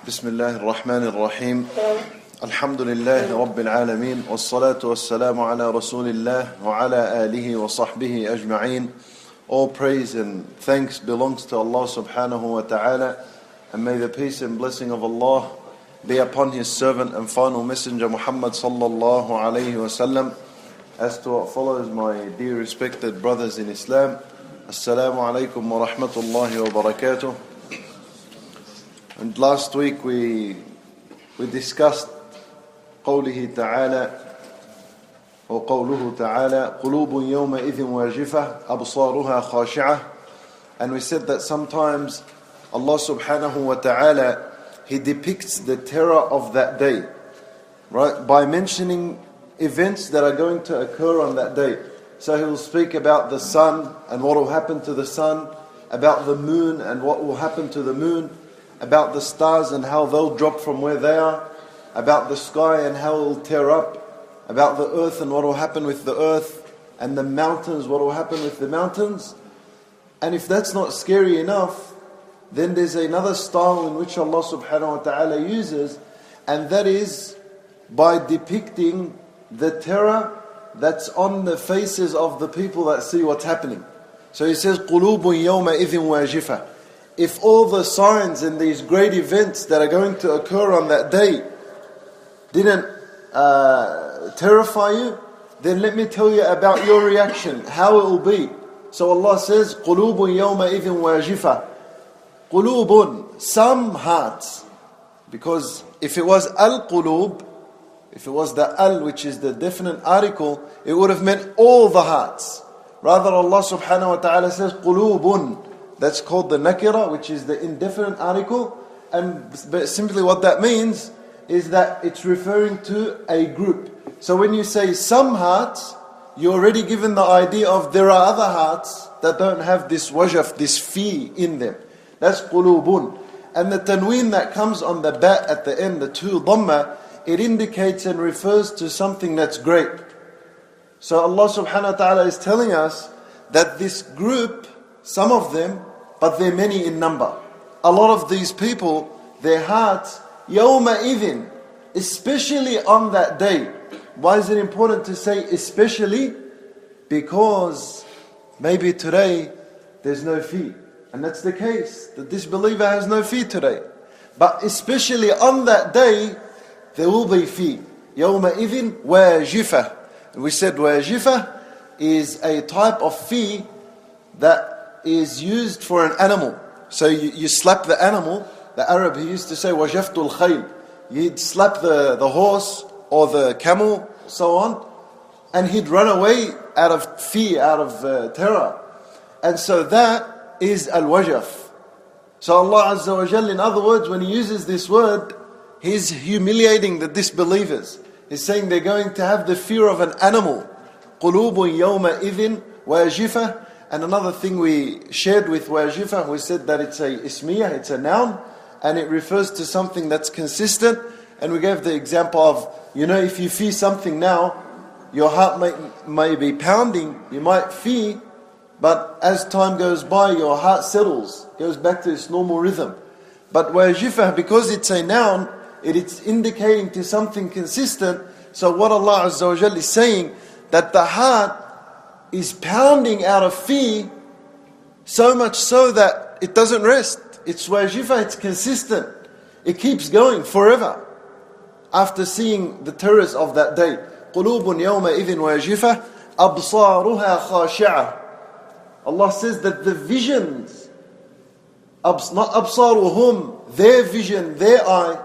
بسم الله الرحمن الرحيم الحمد لله رب العالمين والصلاة والسلام على رسول الله وعلى آله وصحبه أجمعين. All praise and thanks belongs to Allah subhanahu wa ta'ala, and may the peace and blessing of Allah be upon His servant and final messenger Muhammad sallallahu alayhi wa sallam. As to what follows, my dear respected brothers in Islam, Assalamu alaikum wa rahmatullahi wa barakatuh. And last week we discussed قوله تعالى وقوله تعالى قلوب يومئذ واجفة أبصارها خاشعة, and we said that sometimes Allah subhanahu wa ta'ala, He depicts the terror of that day, right, by mentioning events that are going to occur on that day. So He will speak about the sun and what will happen to the sun, about the moon and what will happen to the moon, about the stars and how they'll drop from where they are, about the sky and how it will tear up, about the earth and what will happen with the earth, and the mountains, what will happen with the mountains. And if that's not scary enough, then there's another style in which Allah subhanahu wa ta'ala uses, and that is by depicting the terror that's on the faces of the people that see what's happening. So He says, قُلُوبٌ يَوْمَئِذٍ وَاجِفَةٌ. If all the signs and these great events that are going to occur on that day didn't terrify you, then let me tell you about your reaction, how it will be. So Allah says, قُلُوبٌ يَوْمَئِذٍ وَاجِفَةٌ. قُلُوبٌ, some hearts. Because if it was al-qulub, if it was the al, which is the definite article, it would have meant all the hearts. Rather, Allah subhanahu wa ta'ala says, قُلُوبٌ. That's called the nakira, which is the indefinite article. But simply what that means is that it's referring to a group. So when you say some hearts, you're already given the idea of there are other hearts that don't have this wajaf, this fear in them. That's qulubun. And the tanween that comes on the ba at the end, the two dhamma, it indicates and refers to something that's great. So Allah subhanahu wa ta'ala is telling us that this group, some of them, but they're many in number. A lot of these people, their hearts, yawma idhin, especially on that day. Why is it important to say especially? Because maybe today there's no fear. And that's the case. The disbeliever has no fear today. But especially on that day, there will be fear. Yawma idhin wajifah. We said wajifah is a type of fear that is used for an animal. So you slap the animal. The Arab, he used to say wajaftul khayl. You'd slap the horse or the camel, so on, and he'd run away out of fear, out of terror. And so that is al-wajaf. So Allah Azza wa Jal, in other words, when He uses this word, He's humiliating the disbelievers. He's saying they're going to have the fear of an animal. قُلُوبٌ يَوْمَئِذٍ وَاجِفَةٌ. And another thing we shared with wajifah, we said that it's a ismiyah, it's a noun, and it refers to something that's consistent. And we gave the example of, if you fear something now, your heart may be pounding, you might fear, but as time goes by, your heart settles, goes back to its normal rhythm. But wajifah, because it's a noun, it's indicating to something consistent. So what Allah Azza wa Jalla is saying, that the heart is pounding out of fear, so much so that it doesn't rest. It's wajifah, it's consistent. It keeps going forever after seeing the terrors of that day. قُلُوبٌ يَوْمَئِذٍ وَاجِفَةٌ أَبْصَارُهَا خَاشِعَةٌ. Allah says that the visions, not أَبْصَارُهُمْ, their vision, their eye,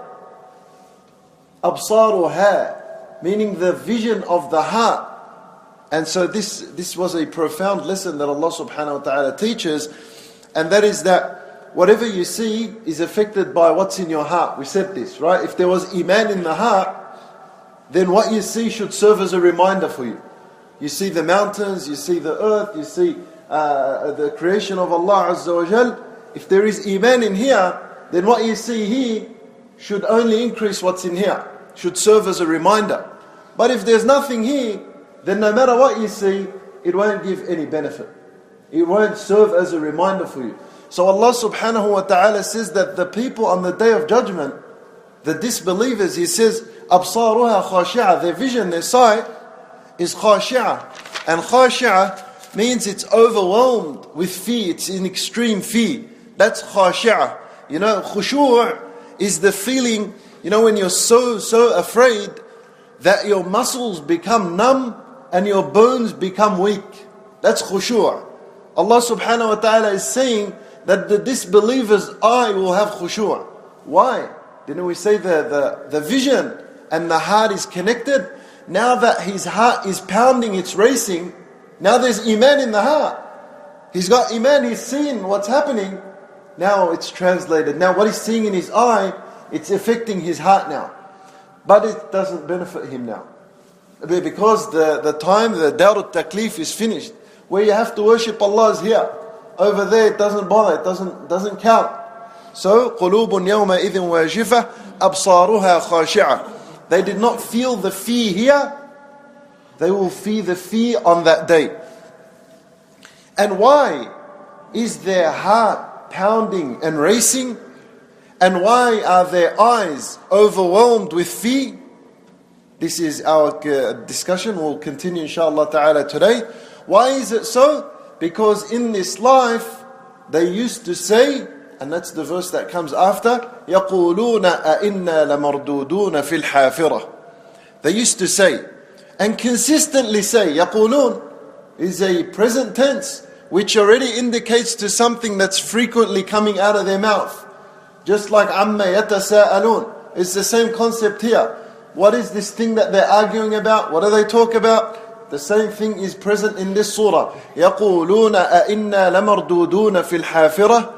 أَبْصَارُهَا, meaning the vision of the heart. And so this was a profound lesson that Allah subhanahu wa ta'ala teaches, and that is that whatever you see is affected by what's in your heart. We said this, right? If there was iman in the heart, then what you see should serve as a reminder for you. You see the mountains, you see the earth, you see the creation of Allah Azza wa Jal. If there is iman in here, then what you see here should only increase what's in here, should serve as a reminder. But if there's nothing here, then no matter what you see, it won't give any benefit. It won't serve as a reminder for you. So Allah subhanahu wa ta'ala says that the people on the Day of Judgment, the disbelievers, he says, أَبْصَارُهَا خَاشِعَةً, their vision, their sight is khashi'ah. And khashi'ah means it's overwhelmed with fear, it's in extreme fear. That's khashi'ah. You know, khushu' is the feeling, you know, when you're so afraid that your muscles become numb and your bones become weak. That's khushu'. Allah subhanahu wa ta'ala is saying that the disbeliever's eye will have khushu'. Why? Didn't we say the vision and the heart is connected? Now that his heart is pounding, it's racing, now there's iman in the heart. He's got iman, he's seeing what's happening. Now it's translated. Now what he's seeing in his eye, it's affecting his heart now. But it doesn't benefit him now. Because the time, the Darut Taklif is finished. Where you have to worship Allah is here. Over there it doesn't bother, it doesn't count. So, قُلُوبٌ يَوْمَئِذٍ وَاجِفَةٌ أَبْصَارُهَا خَاشِعَةٌ. They did not feel the fear here. They will feel the fear on that day. And why is their heart pounding and racing? And why are their eyes overwhelmed with fear? This is our discussion. We'll continue inshallah ta'ala today. Why is it so? Because in this life, they used to say, and that's the verse that comes after, يَقُولُونَ أَإِنَّا لَمَرْدُودُونَ فِي الْحَافِرَةِ. They used to say, and consistently say, يَقُولُون is a present tense, which already indicates to something that's frequently coming out of their mouth. Just like عَمَّ يَتَسَاءَلُونَ. It's the same concept here. What is this thing that they're arguing about? What do they talk about? The same thing is present in this surah. يَقُولُونَ أَإِنَّا لَمَرْدُودُونَ فِي الْحَافِرَةِ.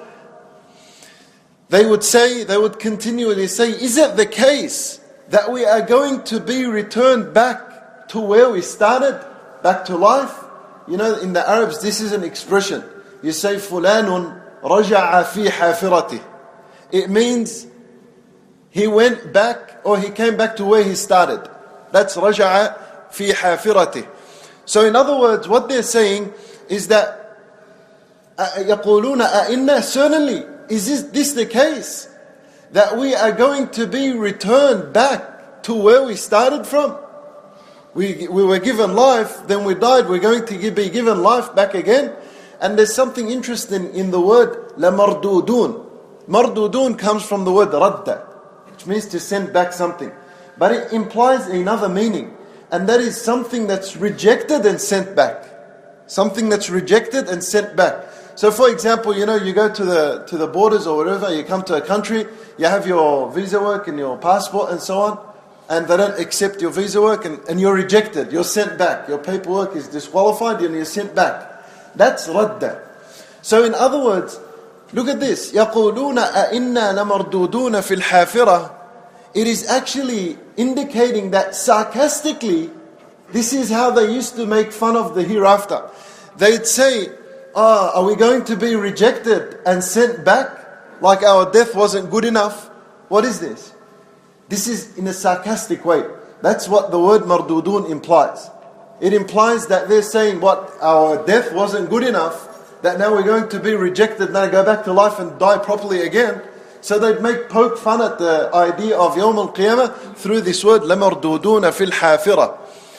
They would continually say, is it the case that we are going to be returned back to where we started, back to life? You know, in the Arabs, this is an expression. You say, فُلَانٌ رَجَعَ فِي حَافِرَتِهِ. It means he went back, or he came back to where he started. That's رَجَعَ فِي حَافِرَتِهِ. So in other words, what they're saying is that يَقُولُونَ أَإِنَّا, certainly, is this the case? That we are going to be returned back to where we started from? We were given life, then we died, we're going to be given life back again. And there's something interesting in the word لَمَرْدُودُونَ. Mardudun comes from the word radda, which means to send back something. But it implies another meaning, and that is something that's rejected and sent back. Something that's rejected and sent back. So for example, you know, you go to the borders or wherever, you come to a country, you have your visa work and your passport and so on, and they don't accept your visa work and you're rejected, you're sent back. Your paperwork is disqualified and you're sent back. That's radda. So in other words, look at this. يَقُولُونَ أَإِنَّا لَمَرْدُودُونَ فِي الْحَافِرَةِ. It is actually indicating that sarcastically, this is how they used to make fun of the hereafter. They'd say, are we going to be rejected and sent back like our death wasn't good enough? What is this? This is in a sarcastic way. That's what the word mardudun implies. It implies that they're saying what, our death wasn't good enough, that now we're going to be rejected, now go back to life and die properly again. So they'd poke fun at the idea of Yawm al-Qiyamah through this word لَمَرْدُودُونَ فِي الْحَافِرَةِ.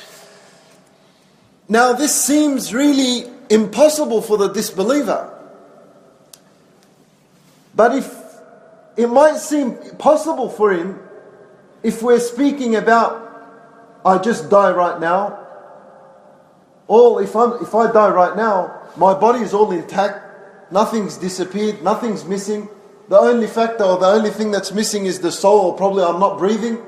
Now this seems really impossible for the disbeliever. But if it might seem possible for him, if we're speaking about, I just die right now, or if I die right now, my body is all intact, nothing's disappeared, nothing's missing. The only factor or the only thing that's missing is the soul, or probably I'm not breathing.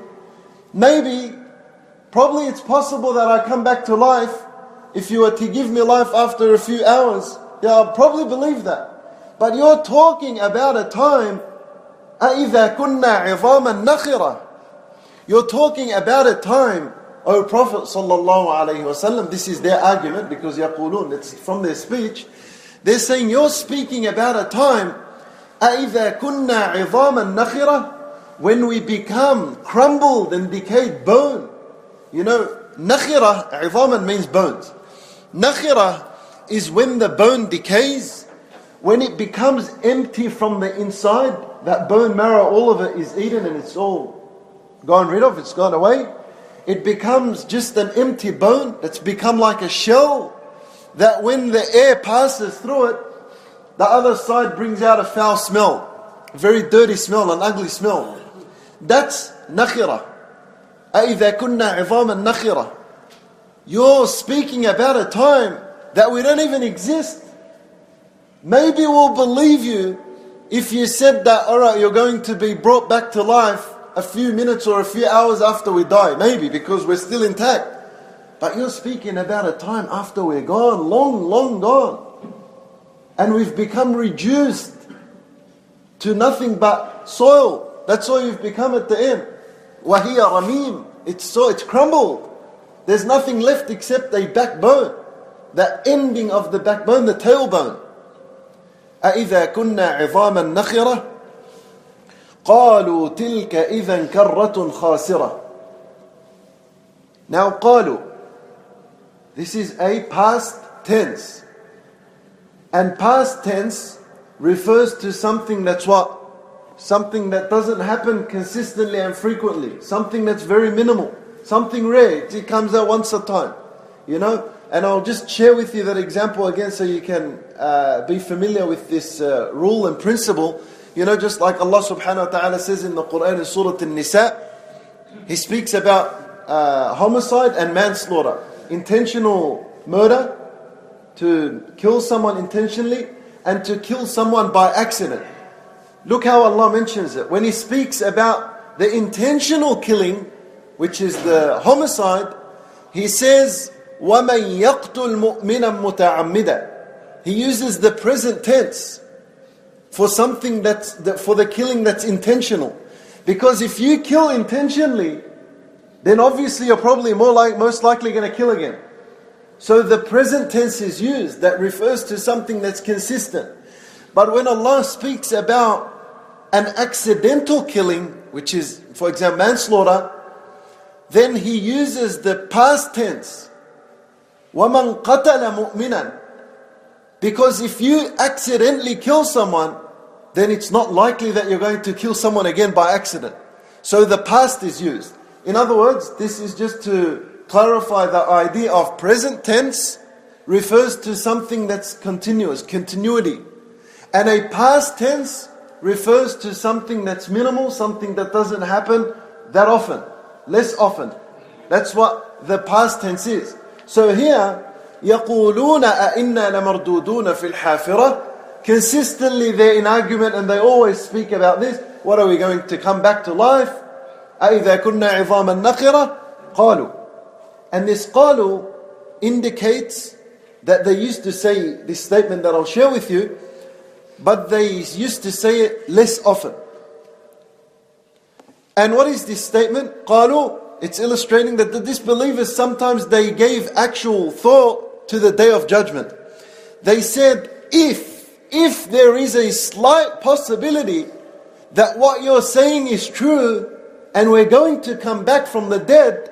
Probably it's possible that I come back to life. If you were to give me life after a few hours, yeah, I'll probably believe that. But you're talking about a time, أَإِذَا كُنَّا عِظَامًا نَخِرًا. You're talking about a time, O Prophet sallallahu alaihi wasallam, this is their argument because يقولون, it's from their speech. They're saying you're speaking about a time, أَإِذَا كُنَّا عِظَامًا نَخِرًا, when we become crumbled and decayed bone. You know, nakhira, عِظَامًا means bones. Nakhira is when the bone decays, when it becomes empty from the inside, that bone marrow, all of it is eaten and it's all gone rid of, it's gone away. It becomes just an empty bone that's become like a shell that when the air passes through it, the other side brings out a foul smell, a very dirty smell, an ugly smell. That's nakhira. أَإِذَا كُنَّا عِظَامًا نَخِرَةً. You're speaking about a time that we don't even exist. Maybe we'll believe you if you said that, alright, you're going to be brought back to life a few minutes or a few hours after we die. Maybe, because we're still intact. But you're speaking about a time after we're gone, long, long gone. And we've become reduced to nothing but soil. That's all you've become at the end. وَهِيَ رَمِيمٌ. It's crumbled. There's nothing left except a backbone. The ending of the backbone, the tailbone. أَإِذَا كُنَّا عِظَامًا نَخِرَةً قَالُوا تِلْكَ إِذًا كَرَّةٌ خَاسِرَةٌ. Now قالوا, this is a past tense. And past tense refers to something that's what? Something that doesn't happen consistently and frequently. Something that's very minimal. Something rare. It comes out once a time. You know? And I'll just share with you that example again so you can be familiar with this rule and principle. You know, just like Allah subhanahu wa ta'ala says in the Quran in Surah An-Nisa, He speaks about homicide and manslaughter. Intentional murder, to kill someone intentionally, and to kill someone by accident. Look how Allah mentions it. When He speaks about the intentional killing, which is the homicide, He says, وَمَنْ يَقْتُلْ مُؤْمِنًا مُتَعَمِّدًا. He uses the present tense for something for the killing that's intentional. Because if you kill intentionally, then obviously you're probably most likely going to kill again. So the present tense is used that refers to something that's consistent. But when Allah speaks about an accidental killing, which is, for example, manslaughter, then He uses the past tense. وَمَنْ قَتَلَ مُؤْمِنًا. Because if you accidentally kill someone, then it's not likely that you're going to kill someone again by accident. So the past is used. In other words, this is just to clarify the idea of present tense refers to something that's continuous, continuity. And a past tense refers to something that's minimal, something that doesn't happen that often, less often. That's what the past tense is. So here, يَقُولُونَ أَإِنَّا لَمَرْدُودُونَ فِي الْحَافِرَةِ. Consistently they're in argument and they always speak about this. What are we going to come back to life? أَإِذَا كُنَّا عِظَامًا نَخِرَةً قَالُوا. And this قَالُوا indicates that they used to say this statement that I'll share with you, but they used to say it less often. And what is this statement? قَالُوا. It's illustrating that the disbelievers sometimes they gave actual thought to the Day of Judgment. They said, if there is a slight possibility that what you're saying is true and we're going to come back from the dead,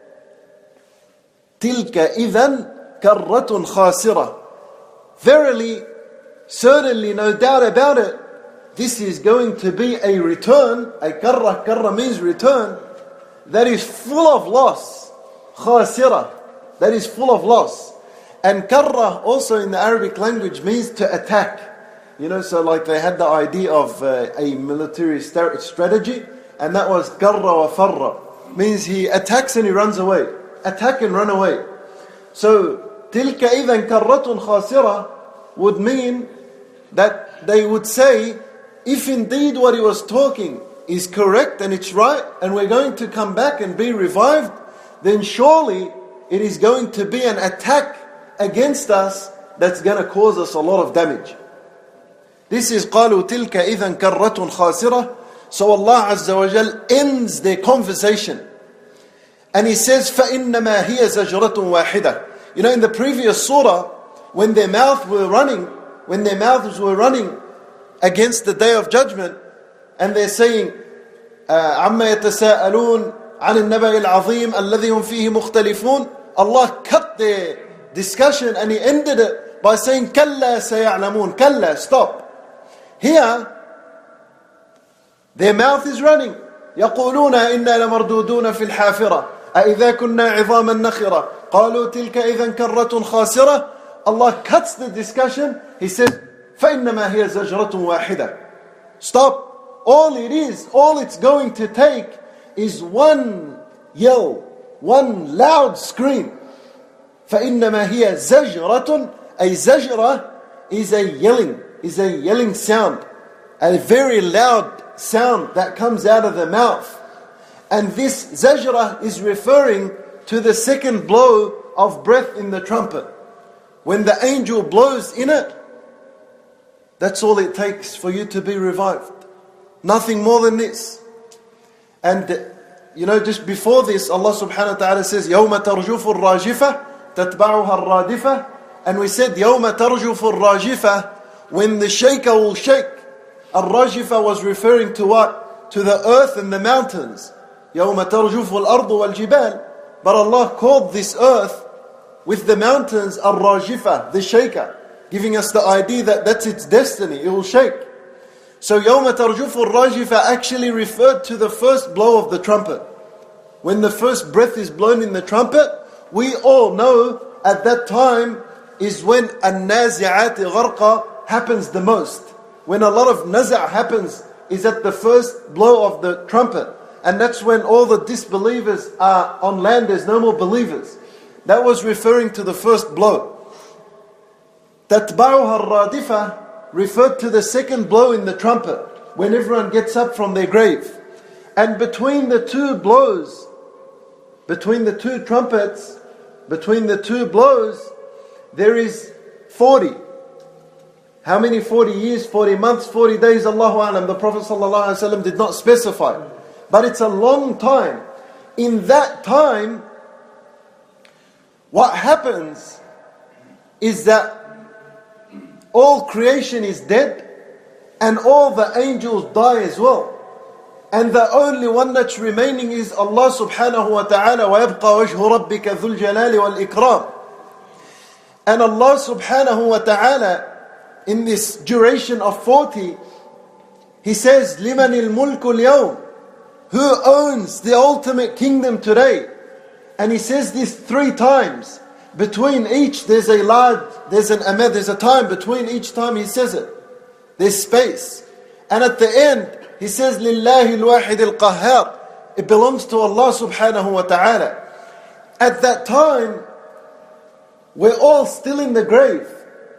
تِلْكَ إِذًا كَرَّةٌ خَاسِرَةٌ. Verily, certainly, no doubt about it, this is going to be a return. A karra means return. That is full of loss. Khasira. That is full of loss. And karra also in the Arabic language means to attack. You know, so like they had the idea of a military strategy, and that was karra wa farra. Means he attacks and he runs away. Attack and run away. So, tilka idhan karratun khasira would mean that they would say, if indeed what he was talking is correct and it's right, and we're going to come back and be revived, then surely it is going to be an attack against us that's going to cause us a lot of damage. This is قَالُوا تِلْكَ إِذًا كَرَّةٌ خَاسِرَةٌ. So Allah Azza wa Jal ends their conversation. And He says, فَإِنَّمَا هِيَ زَجْرَةٌ وَاحِدَةٌ. You know, in the previous surah, when their mouths were running against the Day of Judgment, and they're saying, عَمَّا يَتَسَاءَلُونَ عَنِ النَّبَإِ الْعَظِيمِ الَّذِي هُمْ فِيهِ مُخْتَلِفُونَ. Allah cut their discussion and He ended it by saying, كَلَّا سَيَعْلَمُونَ. Kalla, stop. Here, their mouth is running. يقولون إنا لمردودون في الحافرة أإذا كنا عظاما نخرة قالوا تلك إذا كرة خاسرة. Allah cuts the discussion. He says, فإنما هي زجرة واحدة. Stop. All it's going to take is one yell, one loud scream. فإنما هي زجرة. A zajra is a yelling sound, a very loud sound that comes out of the mouth. And this zajra is referring to the second blow of breath in the trumpet. When the angel blows in it, that's all it takes for you to be revived. Nothing more than this. And just before this, Allah subhanahu wa ta'ala says, يَوْمَ تَرْجُفُ الرَّاجِفَةِ تَتْبَعُهَا الرَّادِفَةِ. And we said, يَوْمَ تَرْجُفُ الرَّاجِفَةِ, when the shaker will shake. Ar-Rajifa was referring to what? To the earth and the mountains. يَوْمَ تَرْجُفُ الْأَرْضُ وَالْجِبَالِ. But Allah called this earth with the mountains Ar-Rajifa, the shaker, giving us the idea that that's its destiny, it will shake. So يَوْمَ تَرْجُفُ الرَّاجِفَةِ actually referred to the first blow of the trumpet. When the first breath is blown in the trumpet, we all know at that time is when النَّازِعَاتِ غَرْقًا happens the most. When a lot of naza' happens is at the first blow of the trumpet. And that's when all the disbelievers are on land, there's no more believers. That was referring to the first blow. تَتْبَعُهَا الرَّادِفَةِ referred to the second blow in the trumpet, when everyone gets up from their grave. And between the two blows, between the two trumpets, between the two blows, there is 40. How many 40 years, 40 months, 40 days, Allahu A'lam. The Prophet ﷺ did not specify. But it's a long time. In that time, what happens is that all creation is dead and all the angels die as well. And the only one that's remaining is Allah subhanahu wa ta'ala. وَيَبْقَى وَجْهُ رَبِّكَ ذُو الْجَلَالِ وَالْإِكْرَامِ. And Allah subhanahu wa ta'ala, in this duration of 40, He says, لِمَنِ الْمُلْكُ الْيَوْمِ, who owns the ultimate kingdom today? And He says this 3 times. Between each there's a time between each time He says it. There's space. And at the end, He says, لِلَّهِ الْوَاحِدِ الْقَهَّارِ. It belongs to Allah subhanahu wa ta'ala. At that time, we're all still in the grave.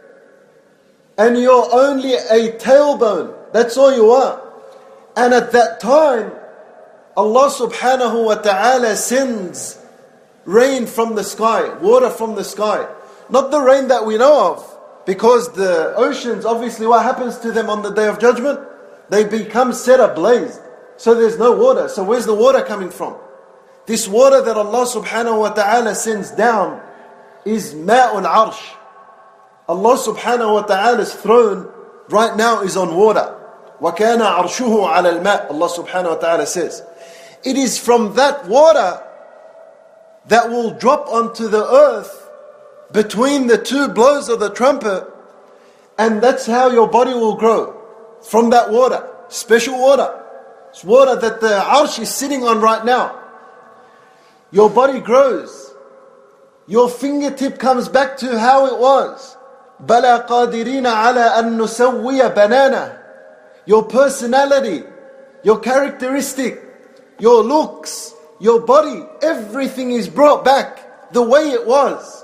And you're only a tailbone. That's all you are. And at that time, Allah subhanahu wa ta'ala sends rain from the sky, water from the sky. Not the rain that we know of. Because the oceans, obviously what happens to them on the Day of Judgment? They become set ablaze. So there's no water. So where's the water coming from? This water that Allah subhanahu wa ta'ala sends down is ma'ul arsh. Allah subhanahu wa ta'ala's throne right now is on water. وَكَانَ عَرْشُهُ عَلَى الْمَاءِ. Allah subhanahu wa ta'ala says. It is from that water that will drop onto the earth between the 2 blows of the trumpet, and that's how your body will grow. From that water. Special water. It's water that the arsh is sitting on right now. Your body grows. Your fingertip comes back to how it was. بَلَا قَادِرِينَ عَلَىٰ أَن نُسَوِّيَ بَنَانَهُ. Your personality, your characteristic, your looks, your body, everything is brought back the way it was.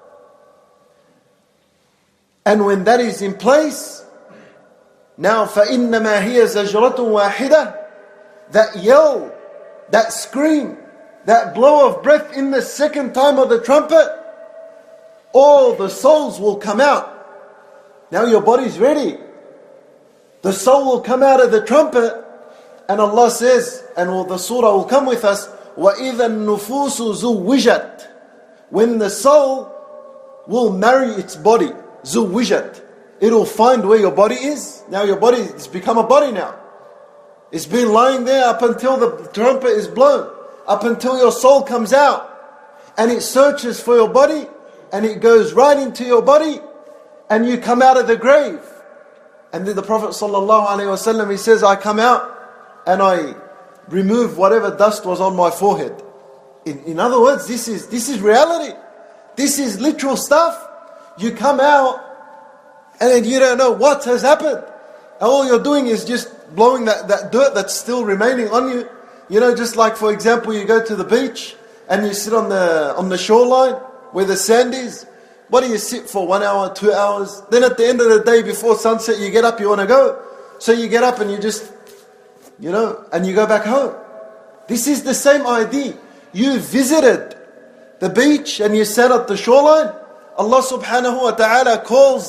And when that is in place, now فَإِنَّمَا هِيَ زَجْرَةٌ وَاحِدَةٌ. That yell, that scream, that blow of breath in the second time of the trumpet, all the souls will come out. Now your body's ready. The soul will come out of the trumpet, and Allah says, and the surah will come with us, وَإِذَا النُّفُوسُ زُوِّجَتْ. When the soul will marry its body, زُوِّجَتْ. It'll find where your body is. Now your body has become a body now. It's been lying there up until the trumpet is blown, up until your soul comes out. And it searches for your body, and it goes right into your body, and you come out of the grave. And then the Prophet ﷺ, he says, I come out and I remove whatever dust was on my forehead. In other words, this is reality. This is literal stuff. You come out and you don't know what has happened. And all you're doing is just blowing that dirt that's still remaining on you. You know, just like, for example, you go to the beach and you sit on the shoreline where the sand is. What do you sit for? 1 hour, 2 hours? Then at the end of the day, before sunset, you get up, you want to go. So you get up and you just, and you go back home. This is the same idea. You visited the beach and you sat at the shoreline. Allah subhanahu wa ta'ala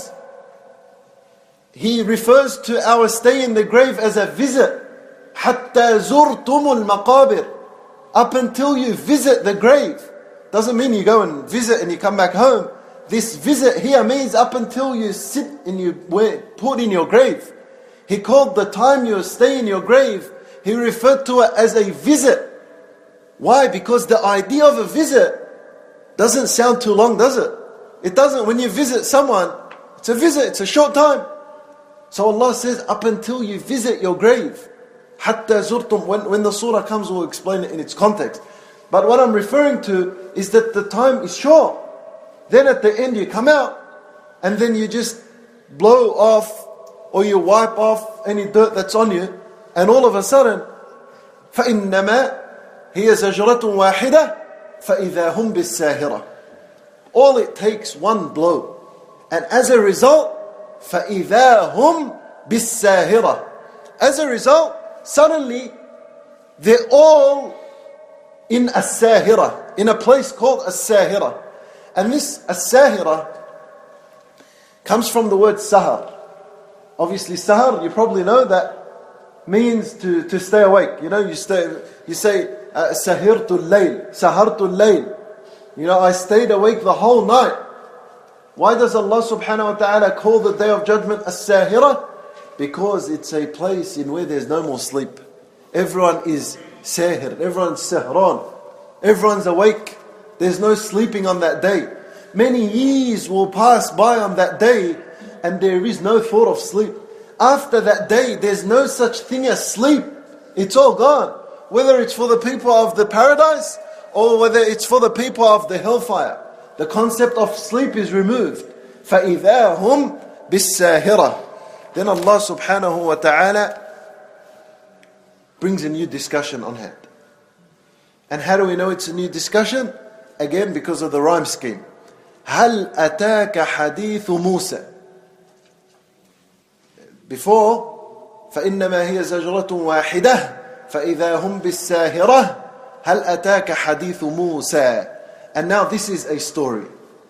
He refers to our stay in the grave as a visit. حَتَّى زُرْتُمُ الْمَقَابِرِ. Up until you visit the grave. Doesn't mean you go and visit and you come back home. This visit here means up until you sit and you put in your grave. He called the time you stay in your grave, he referred to it as a visit. Why? Because the idea of a visit doesn't sound too long, does it? It doesn't. When you visit someone, it's a visit, it's a short time. So Allah says, up until you visit your grave. Hatta zurtum. When the surah comes, we'll explain it in its context. But what I'm referring to is that the time is short. Then at the end you come out, and then you just blow off, or you wipe off any dirt that's on you, and all of a sudden, فَإِنَّمَا هِيَ زَجْرَةٌ وَاحِدَةٌ فَإِذَا هُمْ بِالسَّاهِرَةِ. All it takes one blow. And as a result, فَإِذَا هُمْ بِالسَّاهِرَةِ. As a result, suddenly, they're all in as-sahira, in a place called as-sahira. And this as-sahira comes from the word sahar. Obviously sahar, you probably know that means to stay awake. You say sahirtul layl, sahartul layl. I stayed awake the whole night. Why does Allah subhanahu wa ta'ala call the day of judgment as-sahira? Because it's a place in where there's no more sleep. Everyone is sahir, everyone's sahran, everyone's awake. There's no sleeping on that day. Many years will pass by on that day and there is no thought of sleep. After that day, there's no such thing as sleep. It's all gone. Whether it's for the people of the paradise or whether it's for the people of the hellfire. The concept of sleep is removed. فَإِذَا هُمْ بِالسَّاهِرَةِ. Then Allah subhanahu wa ta'ala brings a new discussion on hand. And how do we know it's a new discussion? Again, because of the rhyme scheme. هَلْ أَتَاكَ حَدِيثُ مُوسَى. Before, فَإِنَّمَا هِيَ زَجْرَةٌ وَاحِدَةٌ فَإِذَا هُمْ بِالسَّاهِرَةِ هَلْ أَتَاكَ حَدِيثُ مُوسَى. And now this is a story.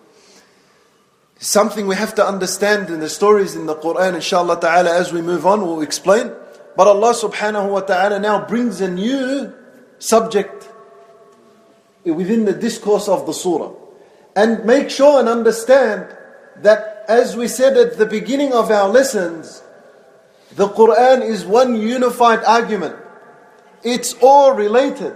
Something we have to understand in the stories in the Quran, inshallah ta'ala, as we move on, we'll explain. But Allah subhanahu wa ta'ala now brings a new subject within the discourse of the surah. And make sure and understand that, as we said at the beginning of our lessons, the Quran is one unified argument. It's all related.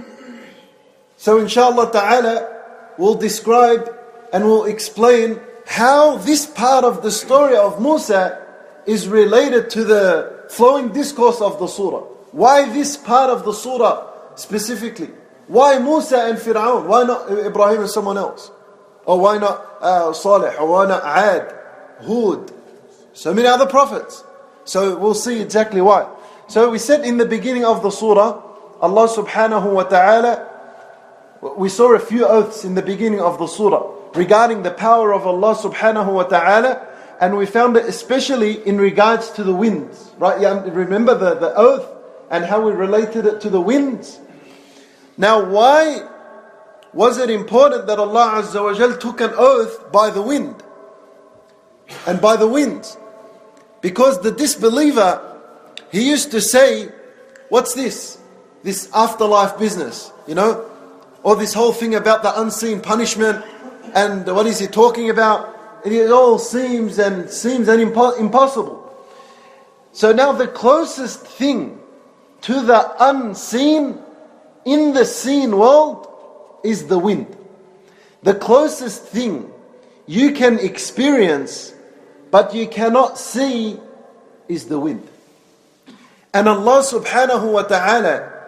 So inshallah ta'ala, we'll describe and we'll explain how this part of the story of Musa is related to the flowing discourse of the surah. Why this part of the surah specifically? Why Musa and Fir'aun? Why not Ibrahim and someone else? Or why not Salih? Or why not Ad, Hud? So many other prophets. So we'll see exactly why. So we said in the beginning of the surah, Allah subhanahu wa ta'ala, we saw a few oaths in the beginning of the surah regarding the power of Allah subhanahu wa ta'ala, and we found it especially in regards to the winds. Right? Yeah, remember the oath and how we related it to the winds? Now why was it important that Allah Azza wa Jal took an oath by the wind and by the winds? Because the disbeliever, he used to say, what's this? This afterlife business, or this whole thing about the unseen punishment, and what is he talking about? It all seems impossible. So now the closest thing to the unseen in the seen world is the wind. The closest thing you can experience but you cannot see is the wind. And Allah subhanahu wa ta'ala,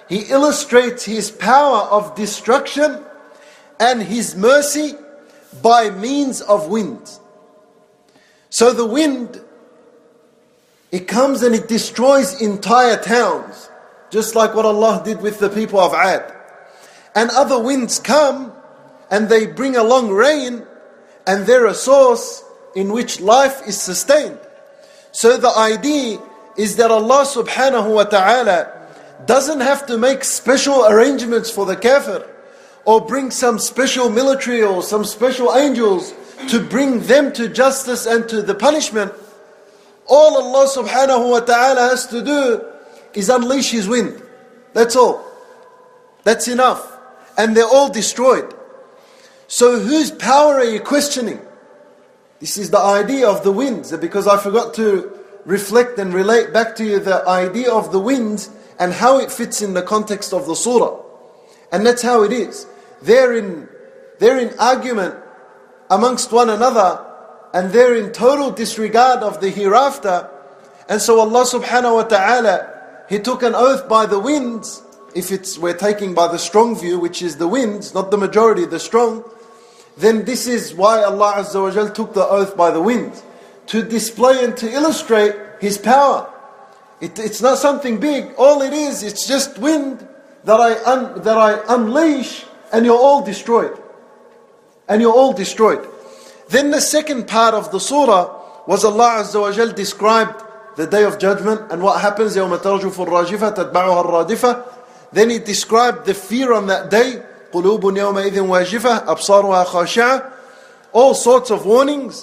He illustrates His power of destruction and His mercy by means of wind. So the wind, it comes and it destroys entire towns, just like what Allah did with the people of Ad. And other winds come and they bring along rain, and they're a source in which life is sustained. So the idea is that Allah subhanahu wa ta'ala doesn't have to make special arrangements for the kafir, or bring some special military or some special angels to bring them to justice and to the punishment. All Allah subhanahu wa ta'ala has to do is unleash His wind. That's all. That's enough. And they're all destroyed. So whose power are you questioning? This is the idea of the winds, because I forgot to reflect and relate back to you the idea of the winds and how it fits in the context of the surah. And that's how it is. They're in argument amongst one another, and they're in total disregard of the hereafter. And so Allah subhanahu wa ta'ala, He took an oath by the winds. If we're taking by the strong view, which is the winds, not the majority, the strong, then this is why Allah Azza wa Jal took the oath by the winds, to display and to illustrate His power. It's not something big. All it is, it's just wind that I unleash, and you're all destroyed. And you're all destroyed. Then the second part of the surah was Allah Azza wa Jal described the day of judgment and what happens. يَوْمَ تَرْجُفُ الرَّاجِفَةَ تَتْبَعُهَا الرَّادِفَةَ. Then He described the fear on that day. قُلُوبٌ يَوْمَئِذٍ وَاجِفَةٌ أَبْصَارُهَا خَاشِعَةٌ. All sorts of warnings.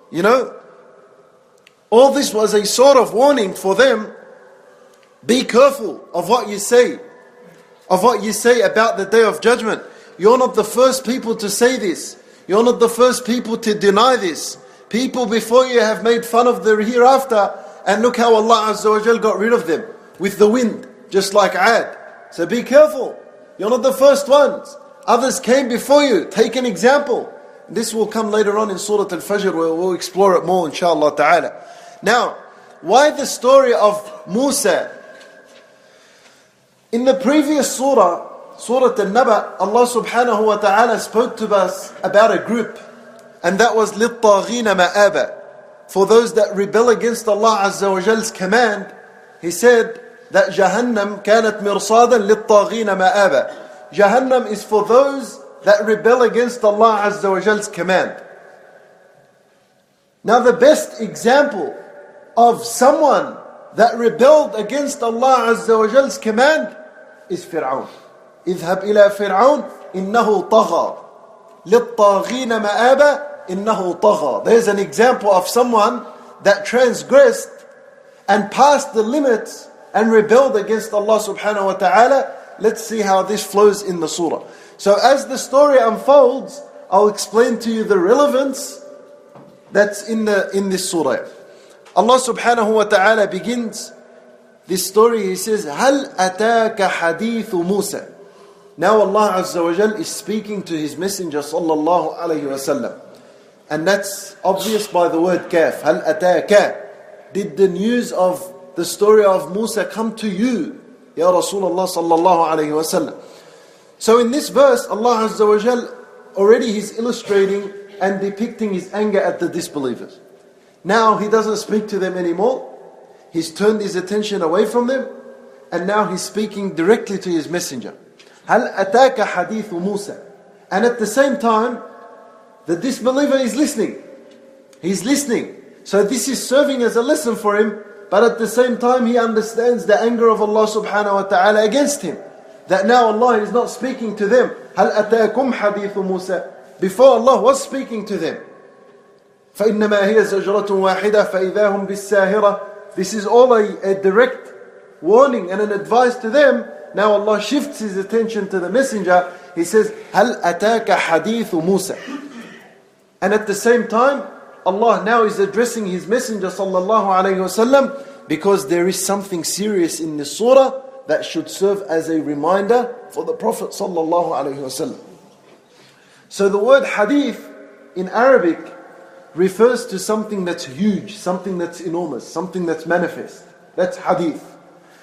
All this was a sort of warning for them. Be careful of what you say. Of what you say about the day of judgment. You're not the first people to say this. You're not the first people to deny this. People before you have made fun of the hereafter, and look how Allah Azza wa Jal got rid of them with the wind, just like Ad. So be careful. You're not the first ones. Others came before you. Take an example. This will come later on in Surah Al-Fajr, where we'll explore it more, inshallah ta'ala. Now, why the story of Musa? In the previous surah, Surah Al-Naba, Allah subhanahu wa ta'ala spoke to us about a group, and that was لِلطَّاغِينَ مَآبًا. For those that rebel against Allah Azza wa Jal's command, He said that Jahannam كانت مرصادا للطاغين مآبا. Jahannam is for those that rebel against Allah Azza wa Jal's command. Now the best example of someone that rebelled against Allah Azza wa Jal's command is Fir'aun. اذهب إلى فرعون إنه طغى للطاغين مآبا إنه طغى. There's an example of someone that transgressed and passed the limits and rebelled against Allah subhanahu wa ta'ala. Let's see how this flows in the surah. So as the story unfolds, I'll explain to you the relevance that's in this surah. Allah subhanahu wa ta'ala begins this story. He says, هَلْ أَتَاكَ حَدِيثُ مُوسَى. Now Allah Azza wa Jal is speaking to His Messenger sallallahu alayhi wa sallam. And that's obvious by the word kaf. هَلْ أَتَاكَ. Did the news of the story of Musa come to you, Ya Rasulullah sallallahu alayhi wa sallam? So in this verse, Allah Azza wa Jal already He's illustrating and depicting His anger at the disbelievers. Now He doesn't speak to them anymore. He's turned His attention away from them, and now He's speaking directly to His messenger. هَلْ أَتَاكَ حَدِيثُ مُوسَى. And at the same time, the disbeliever is listening. He's listening. So this is serving as a lesson for him, but at the same time he understands the anger of Allah subhanahu wa ta'ala against him. That now Allah is not speaking to them. هَلْ أَتَاكُمْ حَدِيثُ مُوسَى. Before Allah was speaking to them. فَإِنَّمَا هِيَ زَجْرَةٌ وَاحِدَةٌ فَإِذَا هُمْ بِالسَّاهِرَةِ. This is all a direct warning and an advice to them. Now Allah shifts His attention to the messenger. He says, هَلْ أَتَاكَ حَدِيثُ مُوسَى. And at the same time, Allah now is addressing His messenger sallallahu alayhi wasallam, because there is something serious in this surah that should serve as a reminder for the Prophet sallallahu alayhi wasallam. So the word hadith in Arabic refers to something that's huge, something that's enormous, something that's manifest. That's hadith.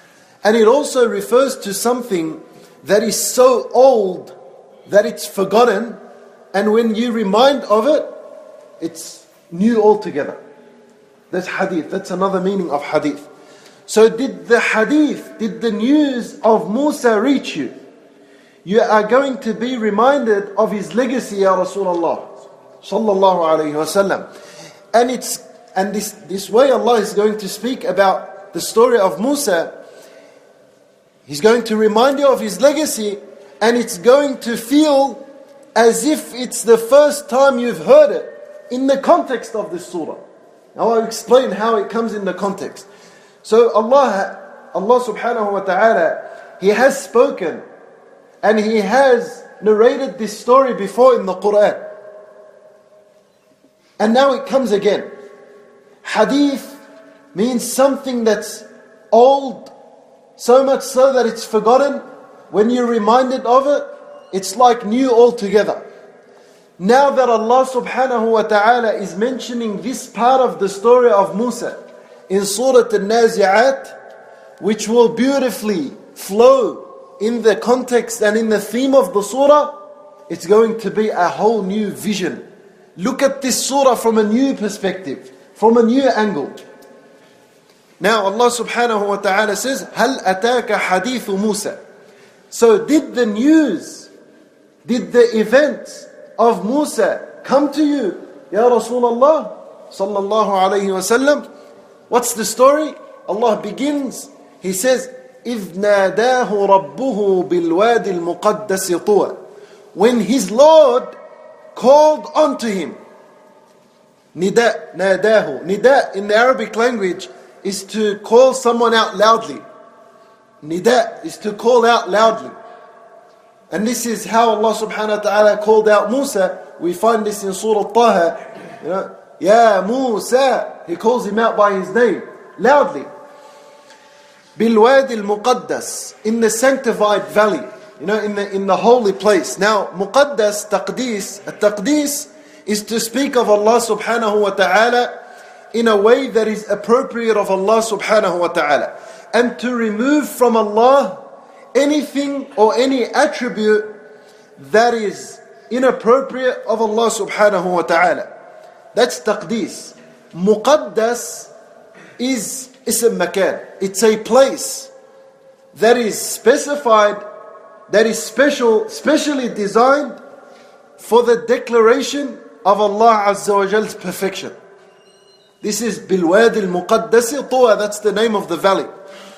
And it also refers to something that is so old that it's forgotten, and when you remind of it, it's new altogether. That's hadith. That's another meaning of hadith. So did the news of Musa reach you? You are going to be reminded of his legacy, Ya Rasulullah sallallahu alayhi wasallam. And this way Allah is going to speak about the story of Musa. He's going to remind you of his legacy, and it's going to feel as if it's the first time you've heard it in the context of this surah. Now I'll explain how it comes in the context. So Allah subhanahu wa ta'ala, He has spoken and He has narrated this story before in the Quran. And now it comes again. Hadith means something that's old, so much so that it's forgotten. When you're reminded of it, it's like new altogether. Now that Allah subhanahu wa ta'ala is mentioning this part of the story of Musa in Surah Al-Nazi'at, which will beautifully flow in the context and in the theme of the surah, it's going to be a whole new vision. Look at this surah from a new perspective, from a new angle. Now Allah subhanahu wa ta'ala says, هَلْ أَتَاكَ حَدِيثُ مُوسَى. So did the news, did the events of Musa come to you, Ya Rasulullah sallallahu alayhi wa sallam? What's the story? Allah begins, He says, إِذْ نَادَاهُ رَبُّهُ بِالْوَادِ الْمُقَدَّسِ طُوًى. When his Lord called unto him. Nida, nadahu. Nida in the Arabic language is to call someone out loudly. Nida is to call out loudly. And this is how Allah subhanahu wa ta'ala called out Musa. We find this in Surah Taha. Ya Musa. He calls him out by his name, loudly. Bilwadi al-Muqaddas, in the sanctified valley, in the holy place. Now, Muqaddas, Taqdees is to speak of Allah subhanahu wa ta'ala in a way that is appropriate of Allah subhanahu wa ta'ala. And to remove from Allah anything or any attribute that is inappropriate of Allah subhanahu wa ta'ala. That's Taqdees. Muqaddas is ism makan. It's a place that is specified, that is specially designed for the declaration of Allah Azza wa Jal's perfection. This is Bilwadi al-Muqaddasi Tuwa, that's the name of the valley.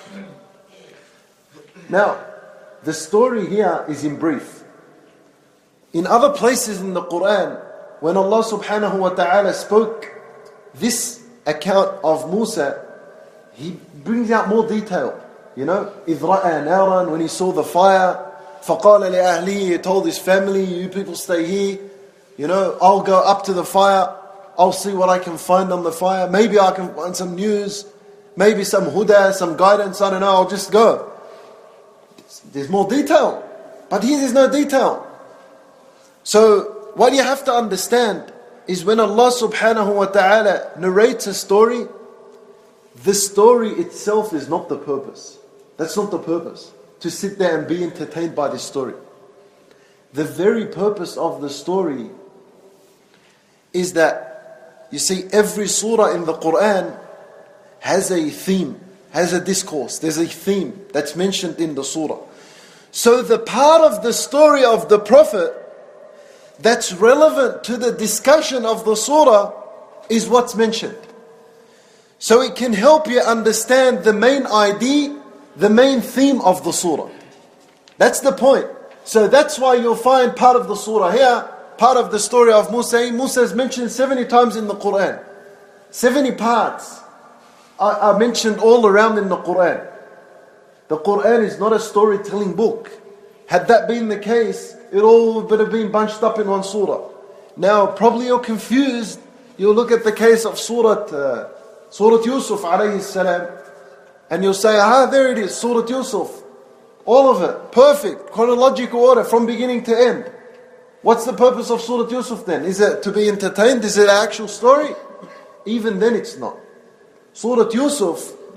Now, the story here is in brief. In other places in the Quran, when Allah subhanahu wa ta'ala spoke this account of Musa, He brings out more detail. إِذْ رَأَى نَارًا, when he saw the fire, فَقَالَ لِأَهْلِهِ, he told his family, you people stay here. I'll go up to the fire. I'll see what I can find on the fire. Maybe I can find some news. Maybe some huda, some guidance. I don't know. I'll just go. There's more detail. But here there's no detail. So what you have to understand is when Allah subhanahu wa ta'ala narrates a story, the story itself is not the purpose. That's not the purpose. To sit there and be entertained by this story. The very purpose of the story is that, you see, every surah in the Quran has a theme, has a discourse. There's a theme that's mentioned in the surah. So the part of the story of the Prophet that's relevant to the discussion of the surah is what's mentioned. So it can help you understand the main idea, the main theme of the surah. That's the point. So that's why you'll find part of the surah here, part of the story of Musa. Musa is mentioned 70 times in the Quran. 70 parts are mentioned all around in the Quran. The Quran is not a storytelling book. Had that been the case, it all would have been bunched up in one surah. Now, probably you're confused. You'll look at the case of Surah Yusuf alayhi salam, and you'll say, there it is, Surah Yusuf. All of it, perfect, chronological order from beginning to end. What's the purpose of Surah Yusuf then? Is it to be entertained? Is it an actual story? Even then it's not. Surah Yusuf,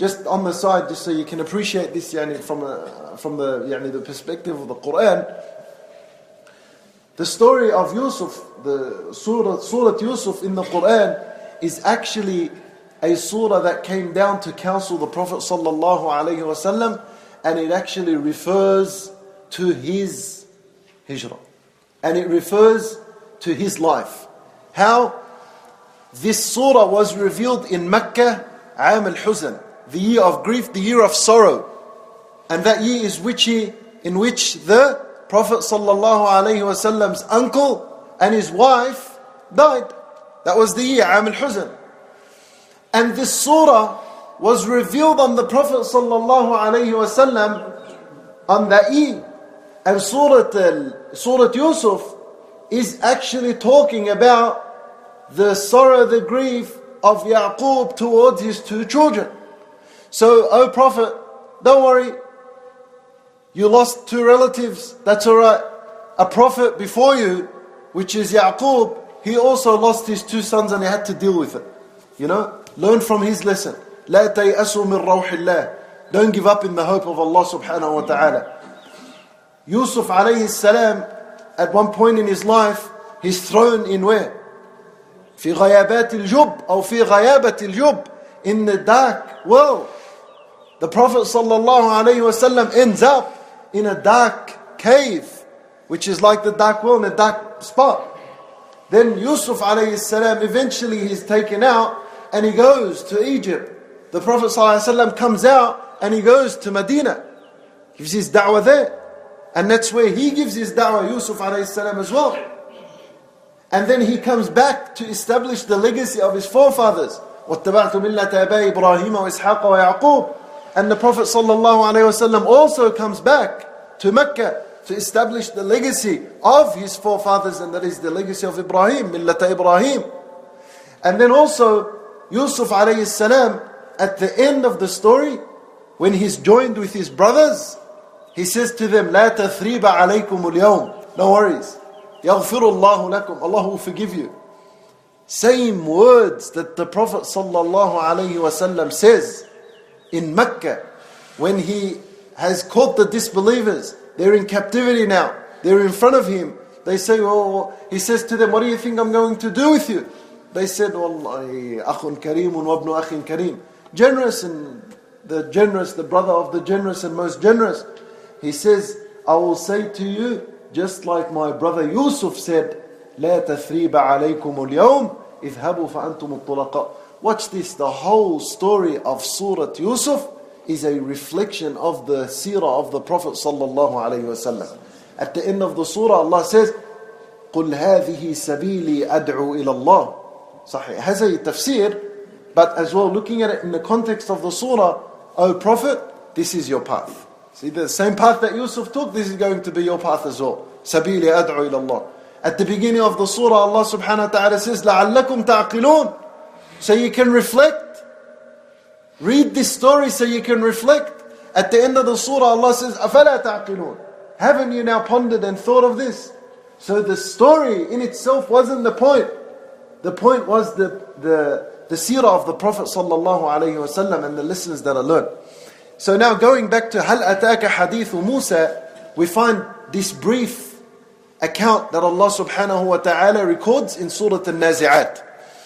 just on the side, just so you can appreciate this from the perspective of the Quran. The story of Yusuf, the Surah Yusuf in the Quran, is actually a surah that came down to counsel the Prophet sallallahu alaihi wasallam, and it actually refers to his hijrah, and it refers to his life. How this surah was revealed in Mecca, Aam al-Huzn, the year of grief, the year of sorrow, and that year is in which the Prophet sallallahu alaihi wasallam's uncle and his wife died. That was the year, Aam al-Huzn. And this surah was revealed on the Prophet sallallahu alaihi wasallam on that year. And Surah Yusuf is actually talking about the sorrow, the grief of Yaqub towards his two children. So, O Prophet, don't worry. You lost two relatives, that's alright. A prophet before you, which is Yaqub, he also lost his two sons and he had to deal with it. Learn from his lesson. لا تيأسوا من روح الله. Don't give up in the hope of Allah subhanahu wa ta'ala. Yusuf alayhi salam, at one point in his life, he's thrown in where? في غيابات الجب أو في غيابة الجب, in the dark world. The Prophet sallallahu alayhi wasallam ends up in a dark cave, which is like the dark world, in a dark spot. Then Yusuf alayhi salam, eventually he's taken out and he goes to Egypt. The Prophet sallallahu alayhi wasallam comes out and he goes to Medina. Gives his da'wah there. And that's where he gives his da'wah, Yusuf alayhi salam, as well. And then he comes back to establish the legacy of his forefathers. وَاتَّبَعْتُ مِلَّةَ أَبَائِ إِبْرَاهِيمَ وَإِسْحَاقَ وَيَعْقُوبَ. And the Prophet ﷺ also comes back to Mecca to establish the legacy of his forefathers, and that is the legacy of Ibrahim, Millata Ibrahim. And then also Yusuf alayhi salam, at the end of the story, when he's joined with his brothers, he says to them, لا تثريب عليكم اليوم. No worries. يغفر الله لكم. Allah will forgive you. Same words that the Prophet ﷺ says in Mecca, when he has caught the disbelievers. They're in captivity now. They're in front of him. They say, he says to them, what do you think I'm going to do with you? They said, Wallahi, akhun kareemun wa ibnu akhin kareem. Generous, and the brother of the generous and most generous. He says, I will say to you, just like my brother Yusuf said, لا تثريب عليكم اليوم اذهبوا فأنتم الطلقاء. Watch this, the whole story of Surah Yusuf is a reflection of the seerah of the Prophet sallallahu alaihi wasallam. At the end of the surah, Allah says, قُلْ هَذِهِ سَبِيلِي أَدْعُو إِلَى اللَّهِ. Sahih. It has a tafsir, but as well looking at it in the context of the surah, O Prophet, this is your path. See, the same path that Yusuf took, this is going to be your path as well. سَبِيلِي أَدْعُو إِلَى اللَّهِ. At the beginning of the surah, Allah subhanahu wa ta'ala says, لَعَلَّكُمْ تَعْقِلُونَ. So you can reflect. Read this story so you can reflect. At the end of the surah, Allah says, أَفَلَا تَعْقِلُونَ. Haven't you now pondered and thought of this? So the story in itself wasn't the point. The point was the seerah of the Prophet sallallahu alaihi wasallam and the lessons that are learned. So now going back to هَلْ أَتَاكَ حَدِيثُ مُوسَى, we find this brief account that Allah subhanahu wa ta'ala records in Surah Al-Nazi'at.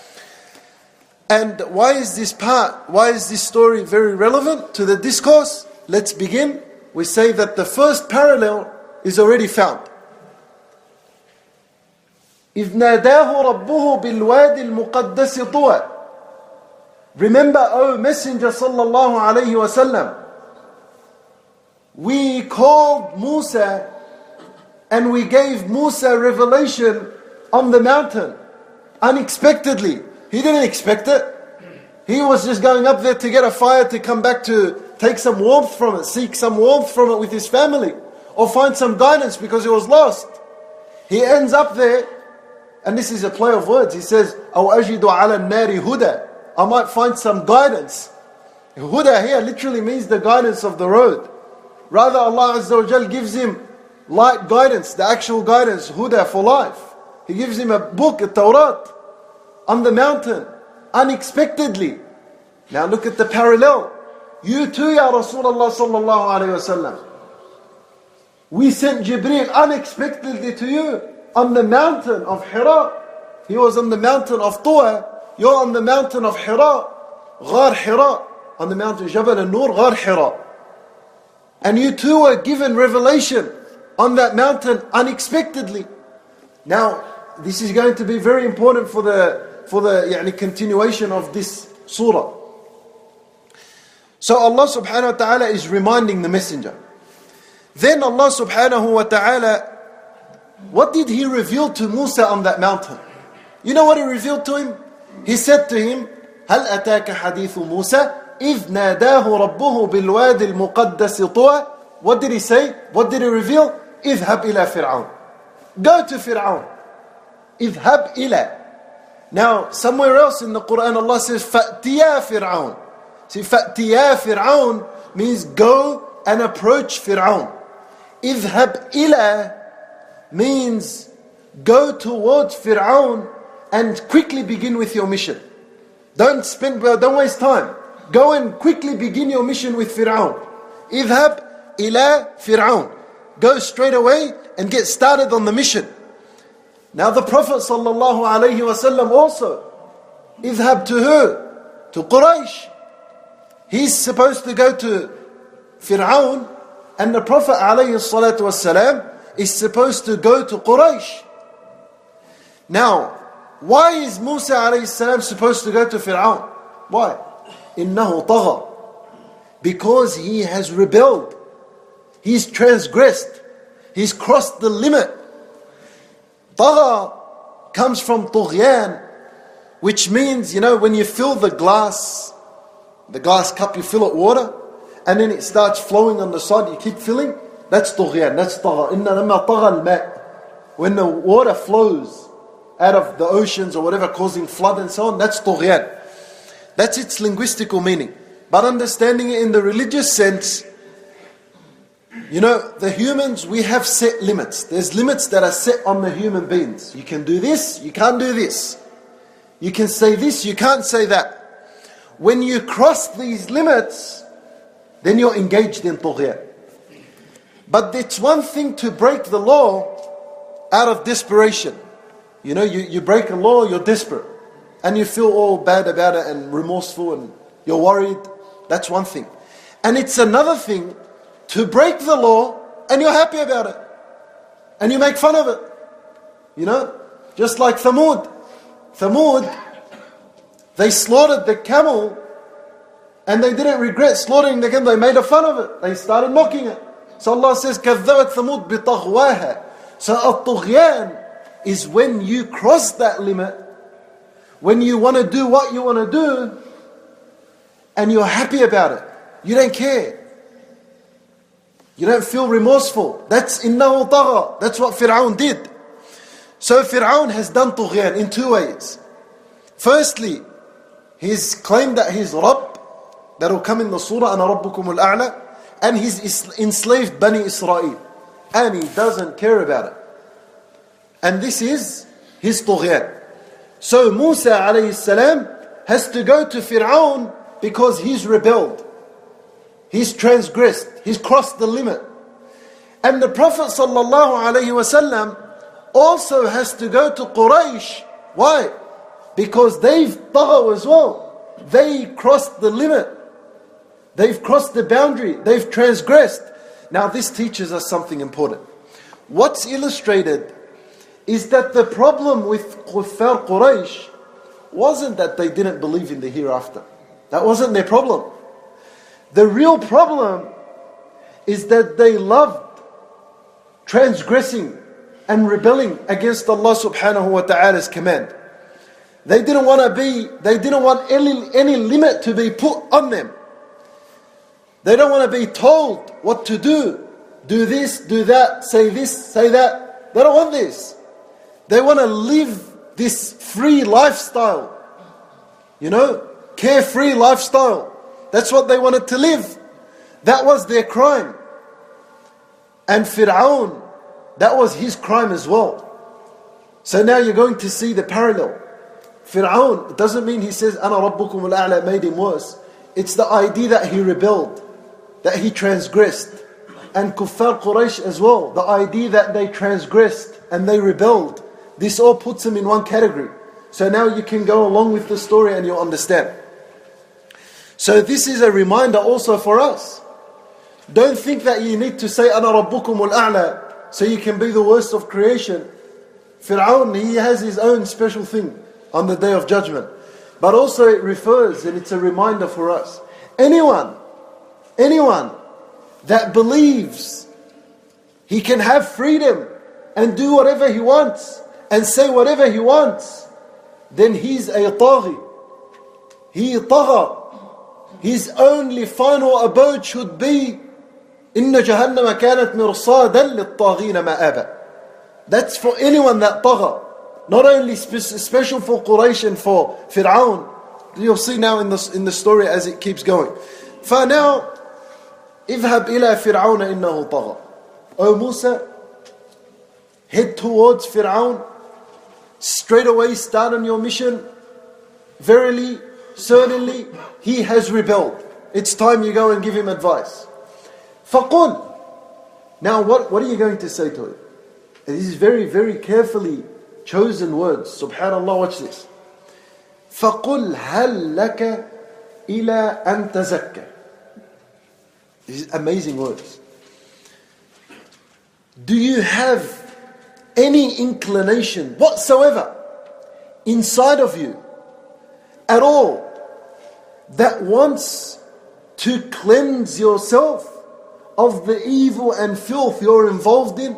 And why is this story very relevant to the discourse? Let's begin. We say that the first parallel is already found. إِذْ نَادَاهُ رَبُّهُ بِالْوَادِ الْمُقَدَّسِ طُوَى. Remember, O Messenger sallallahu alayhi wa sallam, we called Musa and we gave Musa revelation on the mountain unexpectedly. He didn't expect it. He was just going up there to get a fire to come back to take some warmth from it, seek some warmth from it with his family, or find some guidance because he was lost. He ends up there, and this is a play of words. He says, أَوْ أَجِدُ عَلَى النَّارِ هُدَى. I might find some guidance. Huda here literally means the guidance of the road. Rather, Allah Azza wa Jal gives him light guidance, the actual guidance, huda for life. He gives him a book, a Tawrat, on the mountain, unexpectedly. Now look at the parallel. You too, Ya Rasulullah sallallahu alayhi wasallam. We sent Jibreel unexpectedly to you on the mountain of Hira. He was on the mountain of Tuwa. You're on the mountain of Hira. Ghar Hira. On the mountain Jabal al-Nur, Ghar Hira. And you too were given revelation on that mountain unexpectedly. Now, this is going to be very important for the continuation of this surah. So Allah subhanahu wa ta'ala is reminding the messenger. Then Allah subhanahu wa ta'ala, what did He reveal to Musa on that mountain? You know what He revealed to him? He said to him, هل أتاك حديث موسى إذ ناداه ربه بالواد المقدس طوى. What did He say? What did He reveal? اذهب إلى فرعون. Go to Fir'aun. اذهب إلى. Now, somewhere else in the Quran, Allah says, فَأْتِيَا فِرْعَوْنَ. See, فَأْتِيَا فِرْعَوْنَ means go and approach Fir'aun. اذهب إلى means go towards Fir'aun and quickly begin with your mission. Don't waste time. Go and quickly begin your mission with Fir'aun. اذهب إلى فرعون. Go straight away and get started on the mission. Now the Prophet sallallahu alaihi wasallam also, اذهب to who? To Quraysh. He's supposed to go to Fir'aun, and the Prophet alayhi salatu wasalam is supposed to go to Quraysh. Now, why is Musa alayhi salam supposed to go to Fir'aun? Why? إِنَّهُ طَغَى. Because he has rebelled. He's transgressed. He's crossed the limit. Tagha comes from tughyan, which means, when you fill the glass cup, you fill it water, and then it starts flowing on the side, you keep filling, that's tughyan, that's tagha. Inna lamma tagha al-ma'. When the water flows out of the oceans or whatever, causing flood and so on, that's tughyan. That's its linguistical meaning. But understanding it in the religious sense, the humans, we have set limits. There's limits that are set on the human beings. You can do this, you can't do this. You can say this, you can't say that. When you cross these limits, then you're engaged in tughyan. But it's one thing to break the law out of desperation. You break a law, you're desperate. And you feel all bad about it and remorseful and you're worried. That's one thing. And it's another thing to break the law and you're happy about it. And you make fun of it. Just like Thamud. Thamud, they slaughtered the camel and they didn't regret slaughtering the camel. They made fun of it. They started mocking it. So Allah says, كَذَّبَتْ ثَمُودْ بِطَغْوَاهَا. So al-tughyan is when you cross that limit, when you want to do what you want to do and you're happy about it. You don't care. You don't feel remorseful. That's innahu tagha. That's what Fir'aun did. So Fir'aun has done tughyan in two ways. Firstly, he's claimed that he's Rabb. That will come in the surah, Ana Rabbukum al-A'la. And he's enslaved Bani Israel. And he doesn't care about it. And this is his tughyan. So Musa alayhi salam has to go to Fir'aun because he's rebelled. He's transgressed. He's crossed the limit. And the Prophet sallallahu alaihi wasallam also has to go to Quraysh. Why? Because they've taghaw as well. They crossed the limit. They've crossed the boundary. They've transgressed. Now this teaches us something important. What's illustrated is that the problem with Kuffar Quraysh wasn't that they didn't believe in the hereafter. That wasn't their problem. The real problem is that they loved transgressing and rebelling against Allah subhanahu wa ta'ala's command. They didn't want any limit to be put on them. They don't want to be told what to do. Do this, do that, say this, say that. They don't want this. They want to live this free lifestyle. Carefree lifestyle. That's what they wanted to live. That was their crime. And Fir'aun, that was his crime as well. So now you're going to see the parallel. Fir'aun, it doesn't mean he says, Ana Rabbukum al-A'la, made him worse. It's the idea that he rebelled, that he transgressed. And Kuffar Quraysh as well, the idea that they transgressed and they rebelled. This all puts them in one category. So now you can go along with the story and you'll understand. So this is a reminder also for us. Don't think that you need to say, Ana Rabbukumul A'la, so you can be the worst of creation. Fir'aun, he has his own special thing on the Day of Judgment. But also it refers, and it's a reminder for us. Anyone that believes he can have freedom and do whatever he wants and say whatever he wants, then he's a taghi. He tagha. His only final abode should be إِنَّ جَهَنَّمَ كَانَتْ مِرْصَادًا لِلطَّاغِينَ مَآبًا. That's for anyone that tagha. Not only special for Quraysh and for Fir'aun. You'll see now in the story as it keeps going. فَنَوْ اذهب إلى فرعون إنه طغى. O Musa, head towards Fir'aun. Straight away start on your mission. Verily, certainly, he has rebelled. It's time you go and give him advice. فَقُلْ. Now what are you going to say to him? These very, very carefully chosen words. Subhanallah, watch this. فَقُلْ هَلْ لَكَ إِلَىٰ أَن تَزَكَّى. These amazing words. Do you have any inclination whatsoever inside of you at all that wants to cleanse yourself of the evil and filth you're involved in?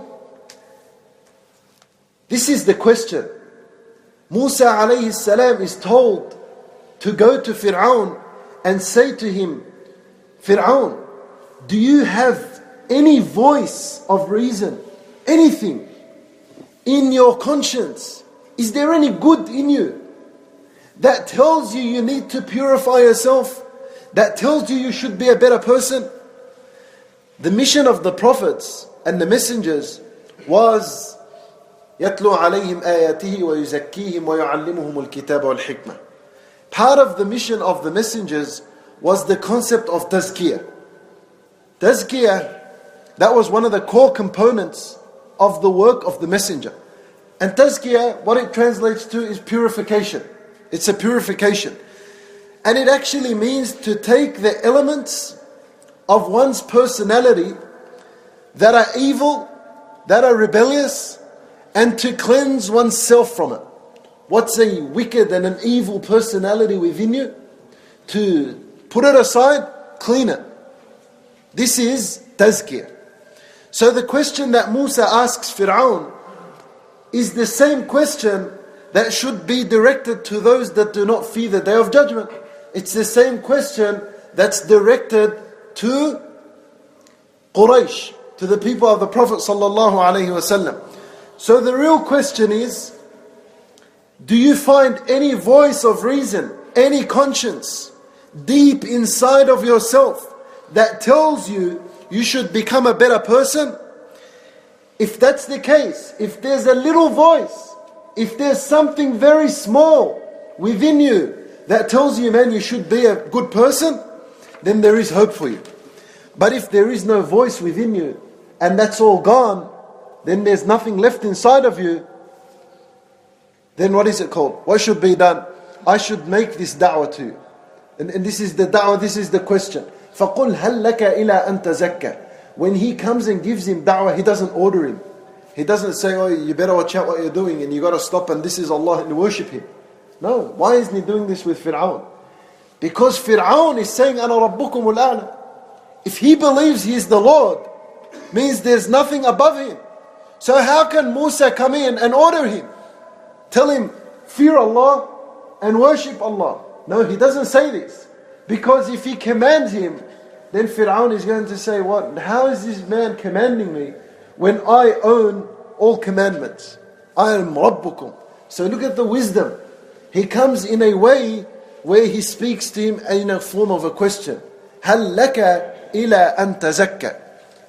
This is the question. Musa alayhi salam is told to go to Fir'aun and say to him, Fir'aun, do you have any voice of reason, anything in your conscience? Is there any good in you that tells you you need to purify yourself? That tells you you should be a better person? The mission of the prophets and the messengers was يَتْلُو عَلَيْهِمْ آيَاتِهِ وَيُزَكِّيهِمْ وَيُعَلِّمُهُمُ الْكِتَابَ وَالْحِكْمَةِ. Part of the mission of the messengers was the concept of tazkiyah. Tazkiyah, that was one of the core components of the work of the messenger. And tazkiyah, what it translates to is purification. It's a purification. And it actually means to take the elements of one's personality that are evil, that are rebellious, and to cleanse oneself from it. What's a wicked and an evil personality within you? To put it aside, clean it. This is tazkiyah. So the question that Musa asks Fir'aun is the same question that should be directed to those that do not fear the Day of Judgment. It's the same question that's directed to Quraysh, to the people of the Prophet sallallahu alaihi wasallam. So the real question is, do you find any voice of reason, any conscience deep inside of yourself that tells you you should become a better person? If that's the case, if there's a little voice, if there's something very small within you that tells you, man, you should be a good person, then there is hope for you. But if there is no voice within you, and that's all gone, then there's nothing left inside of you, then what is it called? What should be done? I should make this da'wah to you. And this is the da'wah, this is the question. فَقُلْ هَلْ لَكَ إِلَىٰ أَن تَزَكَّى. When he comes and gives him da'wah, he doesn't order him. He doesn't say, oh, you better watch out what you're doing and you got to stop and this is Allah and worship him. No, why isn't he doing this with Fir'aun? Because Fir'aun is saying, أَنَا رَبُّكُمُ الْأَعْلَى. If he believes he is the Lord, means there's nothing above him. So how can Musa come in and order him? Tell him, fear Allah and worship Allah. No, he doesn't say this. Because if he commands him, then Fir'aun is going to say, what? How is this man commanding me when I own all commandments? I am Rabbukum. So look at the wisdom. He comes in a way where he speaks to him in a form of a question. هَلْ لَكَ إِلَىٰ أَن تَزَكَّى.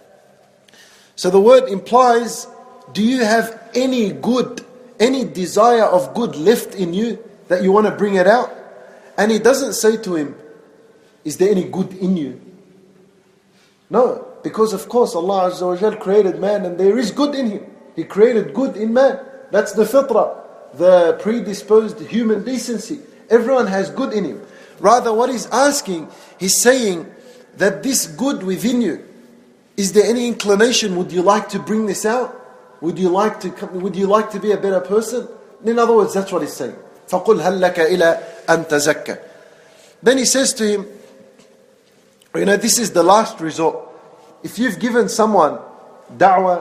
So the word implies, do you have any good, any desire of good left in you that you want to bring it out? And he doesn't say to him, is there any good in you? No, because of course Allah Azza wa Jal created man and there is good in him. He created good in man. That's the fitrah, the predisposed human decency. Everyone has good in him. Rather, what he's asking, he's saying that this good within you, is there any inclination? Would you like to bring this out? Would you like to be a better person? In other words, that's what he's saying. فَقُلْ هَلْ لَكَ إِلَىٰ أَن تَزَكَّى. Then he says to him, this is the last resort. If you've given someone da'wah,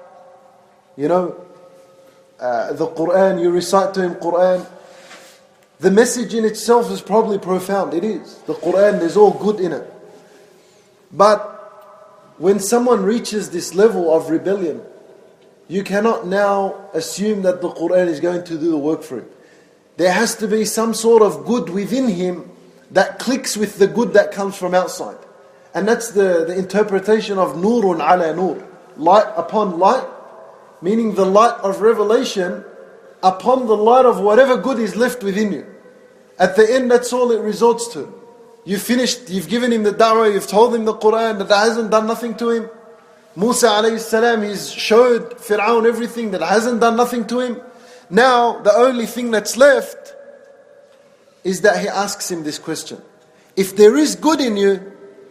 the Quran, you recite to him Quran, the message in itself is probably profound. It is. The Quran, there's all good in it. But when someone reaches this level of rebellion, you cannot now assume that the Quran is going to do the work for him. There has to be some sort of good within him that clicks with the good that comes from outside. And that's the interpretation of nurun ala nur. Light upon light, meaning the light of revelation upon the light of whatever good is left within you. At the end, that's all it resorts to. You finished, you've given him the da'wah, you've told him the Quran, that hasn't done nothing to him. Musa alayhi salam, he's showed Fir'aun everything, that hasn't done nothing to him. Now, the only thing that's left is that he asks him this question. If there is good in you,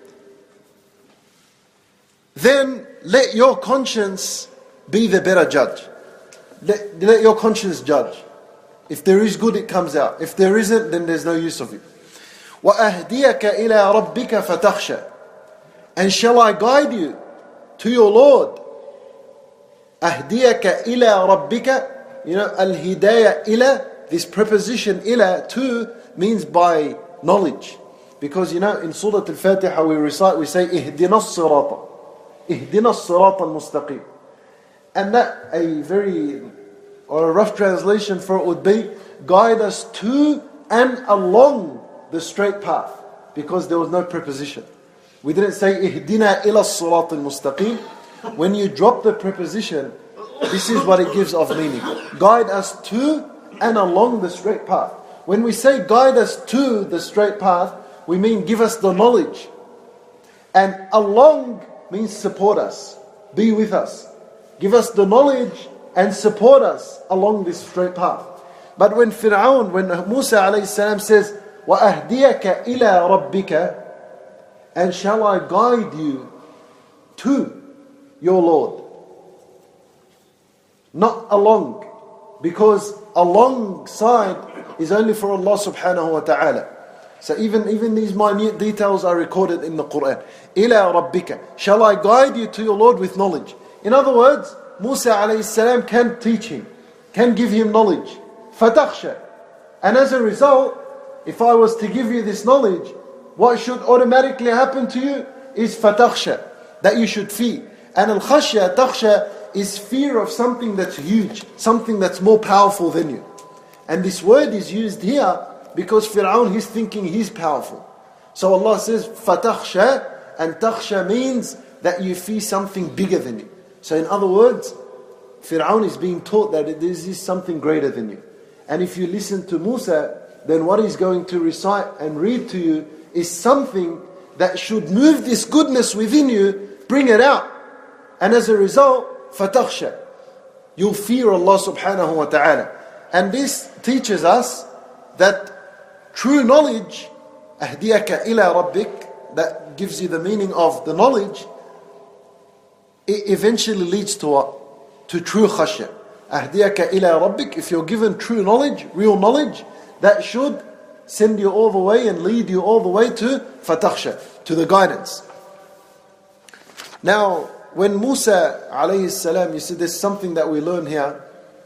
then let your conscience be the better judge. Let your conscience judge. If there is good, it comes out. If there isn't, then there's no use of it. وَأَهْدِيَكَ إِلَىٰ رَبِّكَ فَتَخْشَى. And shall I guide you to your Lord? أَهْدِيَكَ إِلَىٰ رَبِّكَ. Al-hidayah ila, this preposition ila to means by knowledge. Because in Surah Al-Fatiha we say اهدنا الصراط اهدنا الصراط المستقيم. And that a rough translation for it would be, guide us to and along the straight path, because there was no preposition. We didn't say اهدنا إلى الصراط المستقيم. When you drop the preposition, this is what it gives of meaning. Guide us to and along the straight path. When we say guide us to the straight path, we mean give us the knowledge. And along means support us, be with us. Give us the knowledge and support us along this straight path. But when Musa alayhi salam says, وَأَهْدِيَكَ إِلَىٰ رَبِّكَ, and shall I guide you to your Lord. Not along, because alongside is only for Allah subhanahu wa ta'ala. So even these minute details are recorded in the Quran. إِلَىٰ رَبِّكَ, shall I guide you to your Lord with knowledge. In other words, Musa alayhi salam can teach him, can give him knowledge. فَتَخْشَى. And as a result, if I was to give you this knowledge, what should automatically happen to you is فَتَخْشَى, that you should fear. And al-khashya, takhsha, is fear of something that's huge, something that's more powerful than you. And this word is used here because Fir'aun, he's thinking he's powerful. So Allah says, فَتَخْشَى, and takhsha means that you fear something bigger than you. So in other words, Fir'aun is being taught that there is something greater than you. And if you listen to Musa, then what he's going to recite and read to you is something that should move this goodness within you, bring it out. And as a result, فَتَخْشَى, you'll fear Allah subhanahu wa ta'ala. And this teaches us that true knowledge, أَهْدِيَكَ إِلَىٰ رَبِّكَ, that gives you the meaning of the knowledge, it eventually leads to what? To true khashya. أَهْدِيَكَ إِلَىٰ رَبِّكَ, if you're given true knowledge, real knowledge, that should send you all the way and lead you all the way to فَتَخْشَى, to the guidance. Now, when Musa alayhi salam, you see there's something that we learn here.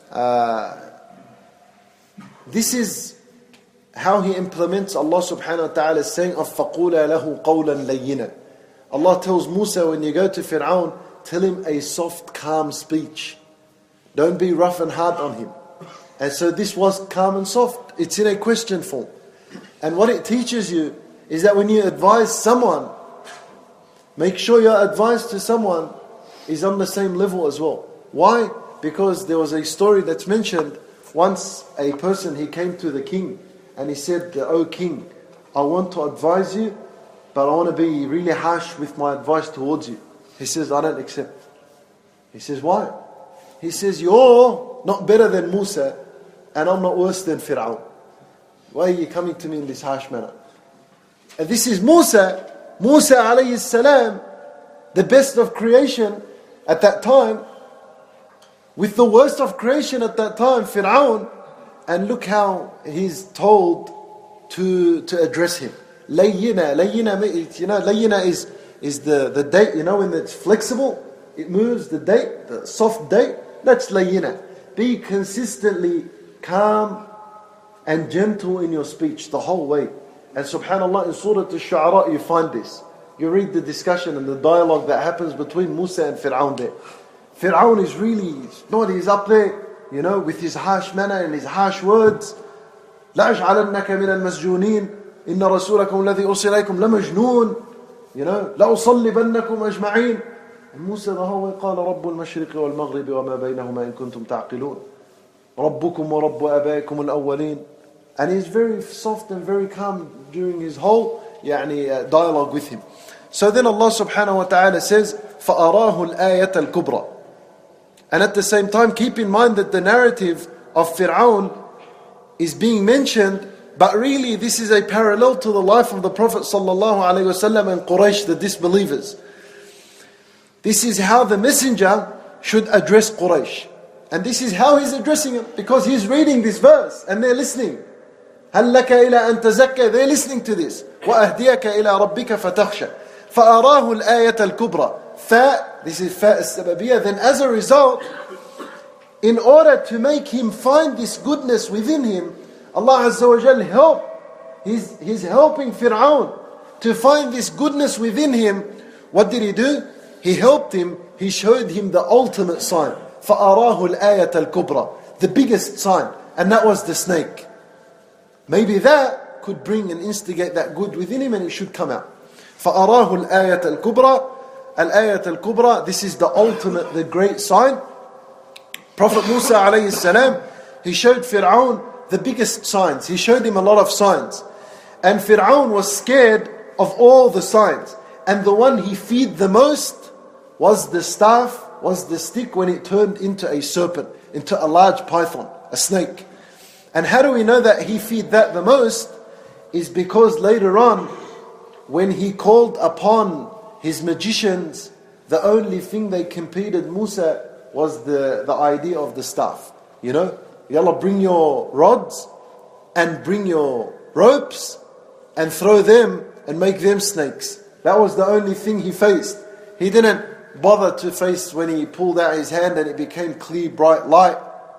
This is how he implements Allah subhanahu wa ta'ala's saying of فَقُولَ لَهُ قَوْلًا لَيِّنًا. Allah tells Musa, when you go to Fir'aun, tell him a soft, calm speech. Don't be rough and hard on him. And so this was calm and soft. It's in a question form. And what it teaches you is that when you advise someone, make sure your advice to someone is on the same level as well. Why? Because there was a story that's mentioned. Once a person, he came to the king and he said, "O king, I want to advise you but I want to be really harsh with my advice towards you. He says, I don't accept. He says, why? He says, you're not better than Musa, and I'm not worse than Fir'aun. Why are you coming to me in this harsh manner? And this is Musa alayhi salam, the best of creation at that time, with the worst of creation at that time, Fir'aun, and look how he's told to address him. Layyina, layyina is the date, when it's flexible, it moves, the date, the soft date, that's layyina. Be consistently calm and gentle in your speech the whole way. And subhanAllah, in Surah Al-Shu'ara you find this. You read the discussion and the dialogue that happens between Musa and Fir'aun there. Fir'aun is really, he's up there, with his harsh manner and his harsh words. لَا أَجْعَلَنَّكَ مِنَ الْمَسْجُونِينَ إِنَّ رَسُولَكُمْ الَّذِي أُرْسِلَ إِلَيْكُمْ لَمَجْنُونَ لَأُصَلِّبَنَّكُمْ أَجْمَعِينَ. And Musa the whole way قال رب المشرق والمغرب وما بينهما إن كنتم تعقلون ربكم ورب آبائكم الأولين. And he's very soft and very calm during his whole dialogue with him. So then Allah subhanahu wa ta'ala says, فَأَرَاهُ الْآيَةَ الْكُبْرَى. And at the same time, keep in mind that the narrative of Fir'aun is being mentioned, but really this is a parallel to the life of the Prophet sallallahu alaihi wasallam and Quraysh, the disbelievers. This is how the messenger should address Quraysh. And this is how he's addressing them, because he's reading this verse and they're listening. هَلْ لَكَ إِلَىٰ أَن تَزَكَّى. They're listening to this. وَأَهْدِيَكَ إِلَىٰ رَبِّكَ فَتَخْشَى. فَأَرَاهُ الْآيَةَ الْكُبْرَى. This is fa as-sababiyya. Then as a result, in order to make him find this goodness within him, Allah Azza wa Jal He's helping Fir'aun to find this goodness within him. What did he do? He helped him. He showed him the ultimate sign. فَأَرَاهُ الْآيَةَ الْكُبْرَى. The biggest sign. And that was the snake. Maybe that could bring and instigate that good within him and it should come out. فَأَرَاهُ الْآيَةَ الْكُبْرَى. Al-Ayat al-Kubra. This is the ultimate, the great sign. Prophet Musa alayhi salam, he showed Fir'aun the biggest signs. He showed him a lot of signs. And Fir'aun was scared of all the signs. And the one he feared the most was the staff, was the stick when it turned into a serpent, into a large python, a snake. And how do we know that he feared that the most? Is because later on, when he called upon his magicians, the only thing they competed Musa was the idea of the staff. Yalla, bring your rods and bring your ropes and throw them and make them snakes. That was the only thing he faced. He didn't bother to face when he pulled out his hand and it became clear, bright light.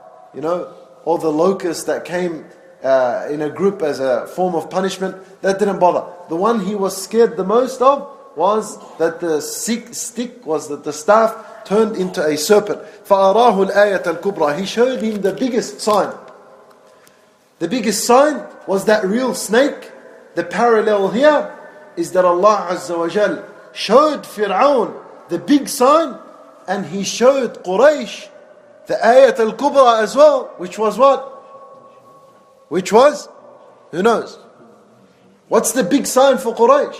Or the locusts that came in a group as a form of punishment. That didn't bother. The one he was scared the most of was that the stick, was that the staff turned into a serpent. فَأَرَاهُ الْآيَةَ الْكُبْرَى. He showed him the biggest sign. The biggest sign was that real snake. The parallel here is that Allah Azza wa Jal showed Fir'aun the big sign, and he showed Quraysh the Ayat al-Kubra as well, which was what? Which was? Who knows? What's the big sign for Quraysh?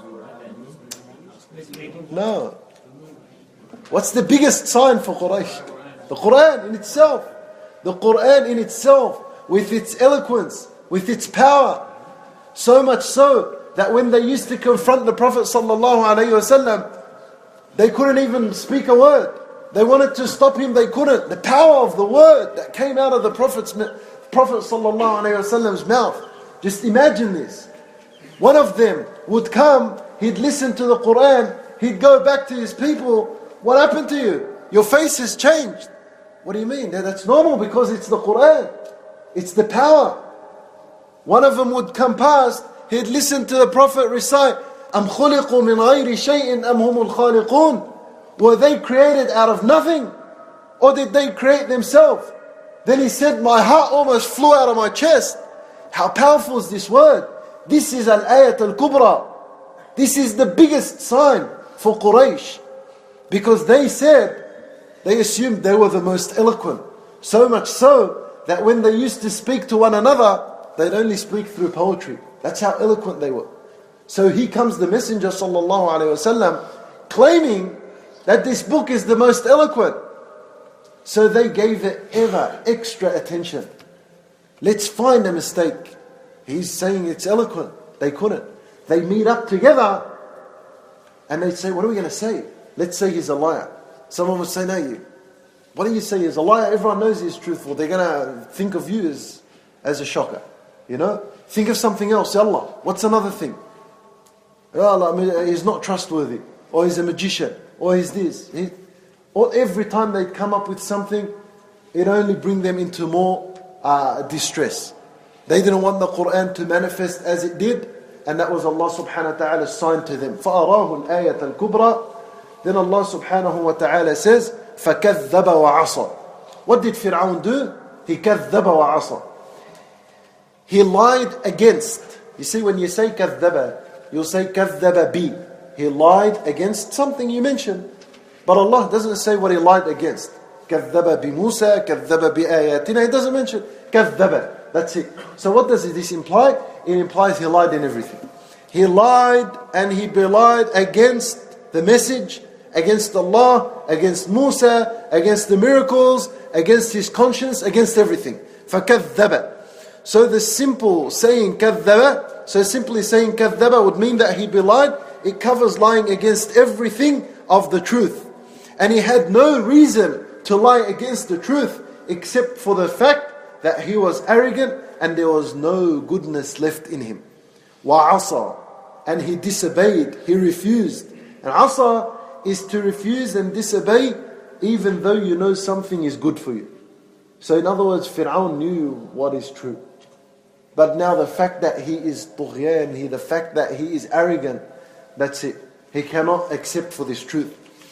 No. What's the biggest sign for Quraysh? The Quran in itself. The Quran in itself, with its eloquence, with its power. So much so that when they used to confront the Prophet ﷺ, they couldn't even speak a word. They wanted to stop him, they couldn't. The power of the word that came out of the Prophet ﷺ's mouth. Just imagine this. One of them would come, he'd listen to the Quran, he'd go back to his people. What happened to you? Your face has changed. What do you mean? That's normal because it's the Quran. It's the power. One of them would come past, he'd listen to the Prophet recite, أَمْ خُلِقُوا مِنْ غَيْرِ شَيْءٍ أَمْ هُمُ الْخَالِقُونَ. Were they created out of nothing? Or did they create themselves? Then he said, my heart almost flew out of my chest. How powerful is this word? This is Al-Ayat Al-Kubra. This is the biggest sign for Quraysh. Because they assumed they were the most eloquent. So much so that when they used to speak to one another, they'd only speak through poetry. That's how eloquent they were. So he comes, the Messenger sallallahu alaihi wasallam, claiming that this book is the most eloquent. So they gave it ever extra attention. Let's find a mistake. He's saying it's eloquent. They couldn't. They meet up together and they say, what are we going to say? Let's say he's a liar. Someone would say, no, what do you say he's a liar? Everyone knows he's truthful. They're going to think of you as a shocker. You know? Think of something else. Allah, what's another thing? Allah, he's not trustworthy. Or he's a magician. Or he's this. Or every time they come up with something, it only brings them into more distress. They didn't want the Quran to manifest as it did. And that was Allah subhanahu wa ta'ala's sign to them. فَأَرَاهُ الْآيَةَ الْكُبْرَى. Then Allah subhanahu wa ta'ala says, فَكَذَّبَ وَعَصَى. What did Fir'aun do? He كَذَّبَ وَعَصَى. He lied against. You see, when you say كَذَّبَ, you'll say كَذَّبَ بِي. He lied against something you mentioned. But Allah doesn't say what he lied against. كَذَّبَ بِمُوسَى كَذَّبَ بِآيَاتِنَا. He doesn't mention كَذَّبَ. That's it. So what does this imply? It implies he lied in everything. He lied and he belied against the message, against Allah, against Musa, against the miracles, against his conscience, against everything. فَكَذَّبَ. So the simple saying كَذَّبَ, so simply saying كَذَّبَ would mean that he belied. It covers lying against everything of the truth. And he had no reason to lie against the truth except for the fact that he was arrogant and there was no goodness left in him. وَعَصَى. And he disobeyed, he refused. And asa is to refuse and disobey even though you know something is good for you. So in other words, Fir'aun knew what is true. But now the fact that he is tughyan, the fact that he is arrogant, that's it. He cannot accept for this truth.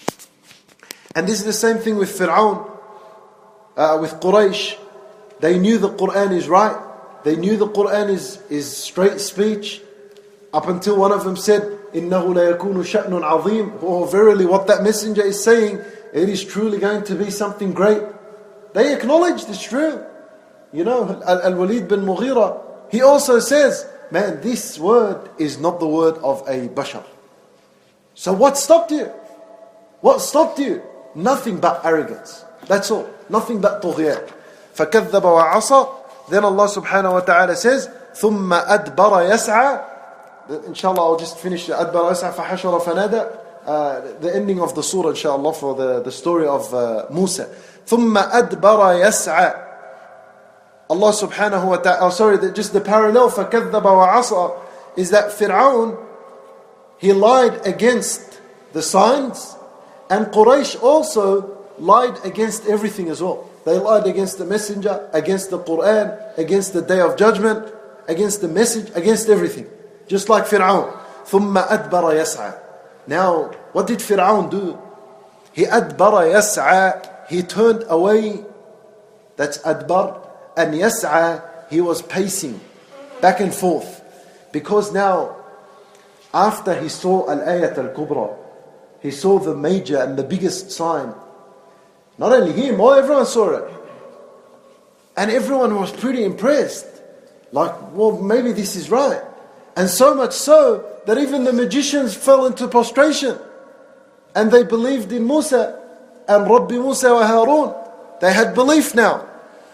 And this is the same thing with Fir'aun, with Quraysh. They knew the Quran is right. They knew the Quran is straight speech. Up until one of them said, إِنَّهُ لَيَكُونُ شَأْنٌ عَظِيمٌ. Oh, verily what that messenger is saying, it is truly going to be something great. They acknowledged it's true. You know, Al-Walid bin Mughira, he also says, man, this word is not the word of a bashar. So what stopped you? What stopped you? Nothing but arrogance. That's all. Nothing but tughyan. فَكَذَّبَ وَعَصَى. Then Allah subhanahu wa ta'ala says, ثُمَّ أَدْبَرَ يَسْعَى. Inshallah, I'll just finish the أَدْبَرَ يَسْعَى فَحَشَرَ فَنَادَى. The ending of the surah, inshallah, for the story of Musa. ثُمَّ أَدْبَرَ يَسْعَى. Allah subhanahu wa ta'ala, just the parallel, فَكَذَّبَ وَعَصَى, is that Fir'aun, he lied against the signs, and Quraysh also lied against everything as well. They lied against the messenger, against the Quran, against the day of judgment, against the message, against everything. Just like Fir'aun. ثُمَّ أَدْبَرَ يَسْعَى. Now, what did Fir'aun do? He أَدْبَرَ يَسْعَى. He turned away. That's أَدْبَر. And يَسْعَى, he was pacing back and forth. Because now, after he saw Al-Ayat Al-Kubra, he saw the major and the biggest sign. Not only him, everyone saw it. And everyone was pretty impressed. Like, well, maybe this is right. And so much so that even the magicians fell into prostration. And they believed in Musa and Rabbi Musa wa Harun. They had belief now.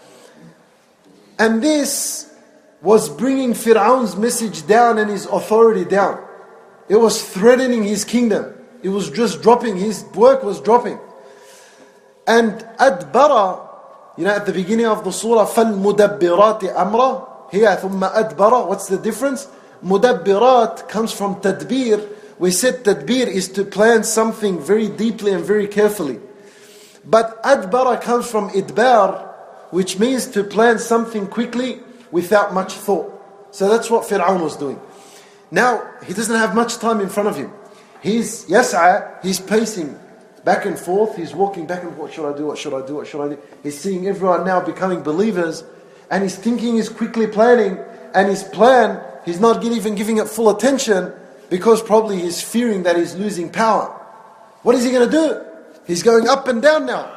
And this was bringing Fir'aun's message down and his authority down. It was threatening his kingdom. It was just dropping. His work was dropping. And adbara, at the beginning of the surah, فَالْمُدَبِّرَاتِ أَمْرًا. Here, ثُمَّ أَدْبَرَ. What's the difference? Mudabbirat comes from tadbir. We said tadbir is to plan something very deeply and very carefully. But adbara comes from idbar, which means to plan something quickly without much thought. So that's what Fir'aun was doing. Now, he doesn't have much time in front of him. He's yas'a, he's pacing back and forth, he's walking back and forth, what should I do, what should I do, what should I do? He's seeing everyone now becoming believers, and his thinking is quickly planning, and his plan, he's not even giving it full attention, because probably he's fearing that he's losing power. What is he going to do? He's going up and down now.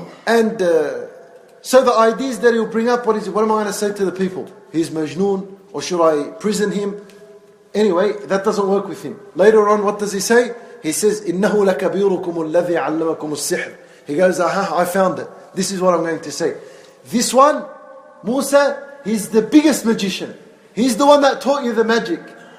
And so the ideas that he'll bring up, what am I going to say to the people? He's majnoon, Or should I prison him? Anyway, that doesn't work with him. Later on, what does he say? He says, إِنَّهُ لَكَبِيرُكُمُ الَّذِي عَلَّمَكُمُ السِّحْرِ. He goes, aha, I found it. This is what I'm going to say. This one, Musa, he's the biggest magician. He's the one that taught you the magic.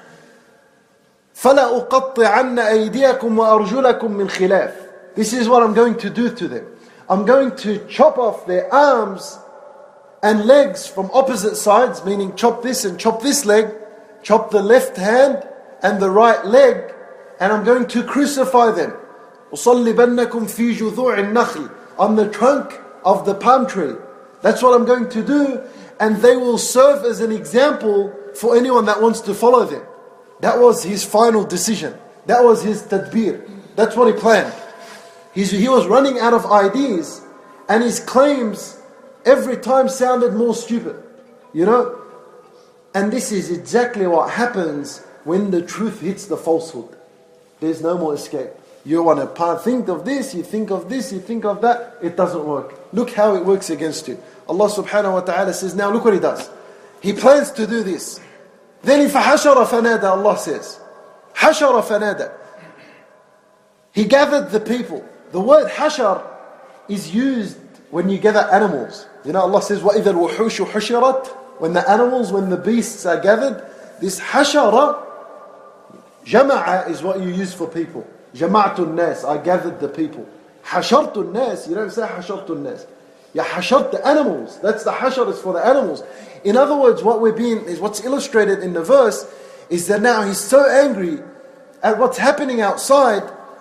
فَلَا أُقَطِّعَنَّ أَيْدِيَكُمْ وَأَرْجُلَكُمْ مِنْ خِلَافٍ. This is what I'm going to do to them. I'm going to chop off their arms and legs from opposite sides, meaning chop this and chop this leg, chop the left hand and the right leg, and I'm going to crucify them. أُصَلِّبَنَّكُمْ فِي جُذُوعِ النَّخْلِ. On the trunk of the palm tree. That's what I'm going to do, and they will serve as an example for anyone that wants to follow them. That was his final decision. That was his tadbir. That's what he planned. He was running out of ideas, and his claims every time sounded more stupid. You know? And this is exactly what happens when the truth hits the falsehood. There's no more escape. You want to think of this, you think of this, you think of that. It doesn't work. Look how it works against you. Allah subhanahu wa ta'ala says, now look what he does. He plans to do this. Then فَحَشَرَ فَنَادَى, Allah says. حَشَرَ فَنَادَى. He gathered the people. The word hashar is used when you gather animals. You know, Allah says, وَإِذَا الْوُحُوشُ حُشِرَتْ. When the animals, when the beasts are gathered, this hashara, jama'a is what you use for people. Jama'atun nas, I gathered the people. Hashartun nas, you don't say hashartun nas. Ya hashart the animals. That's the hashar, is for the animals. In other words, what's illustrated in the verse is that now he's so angry at what's happening outside,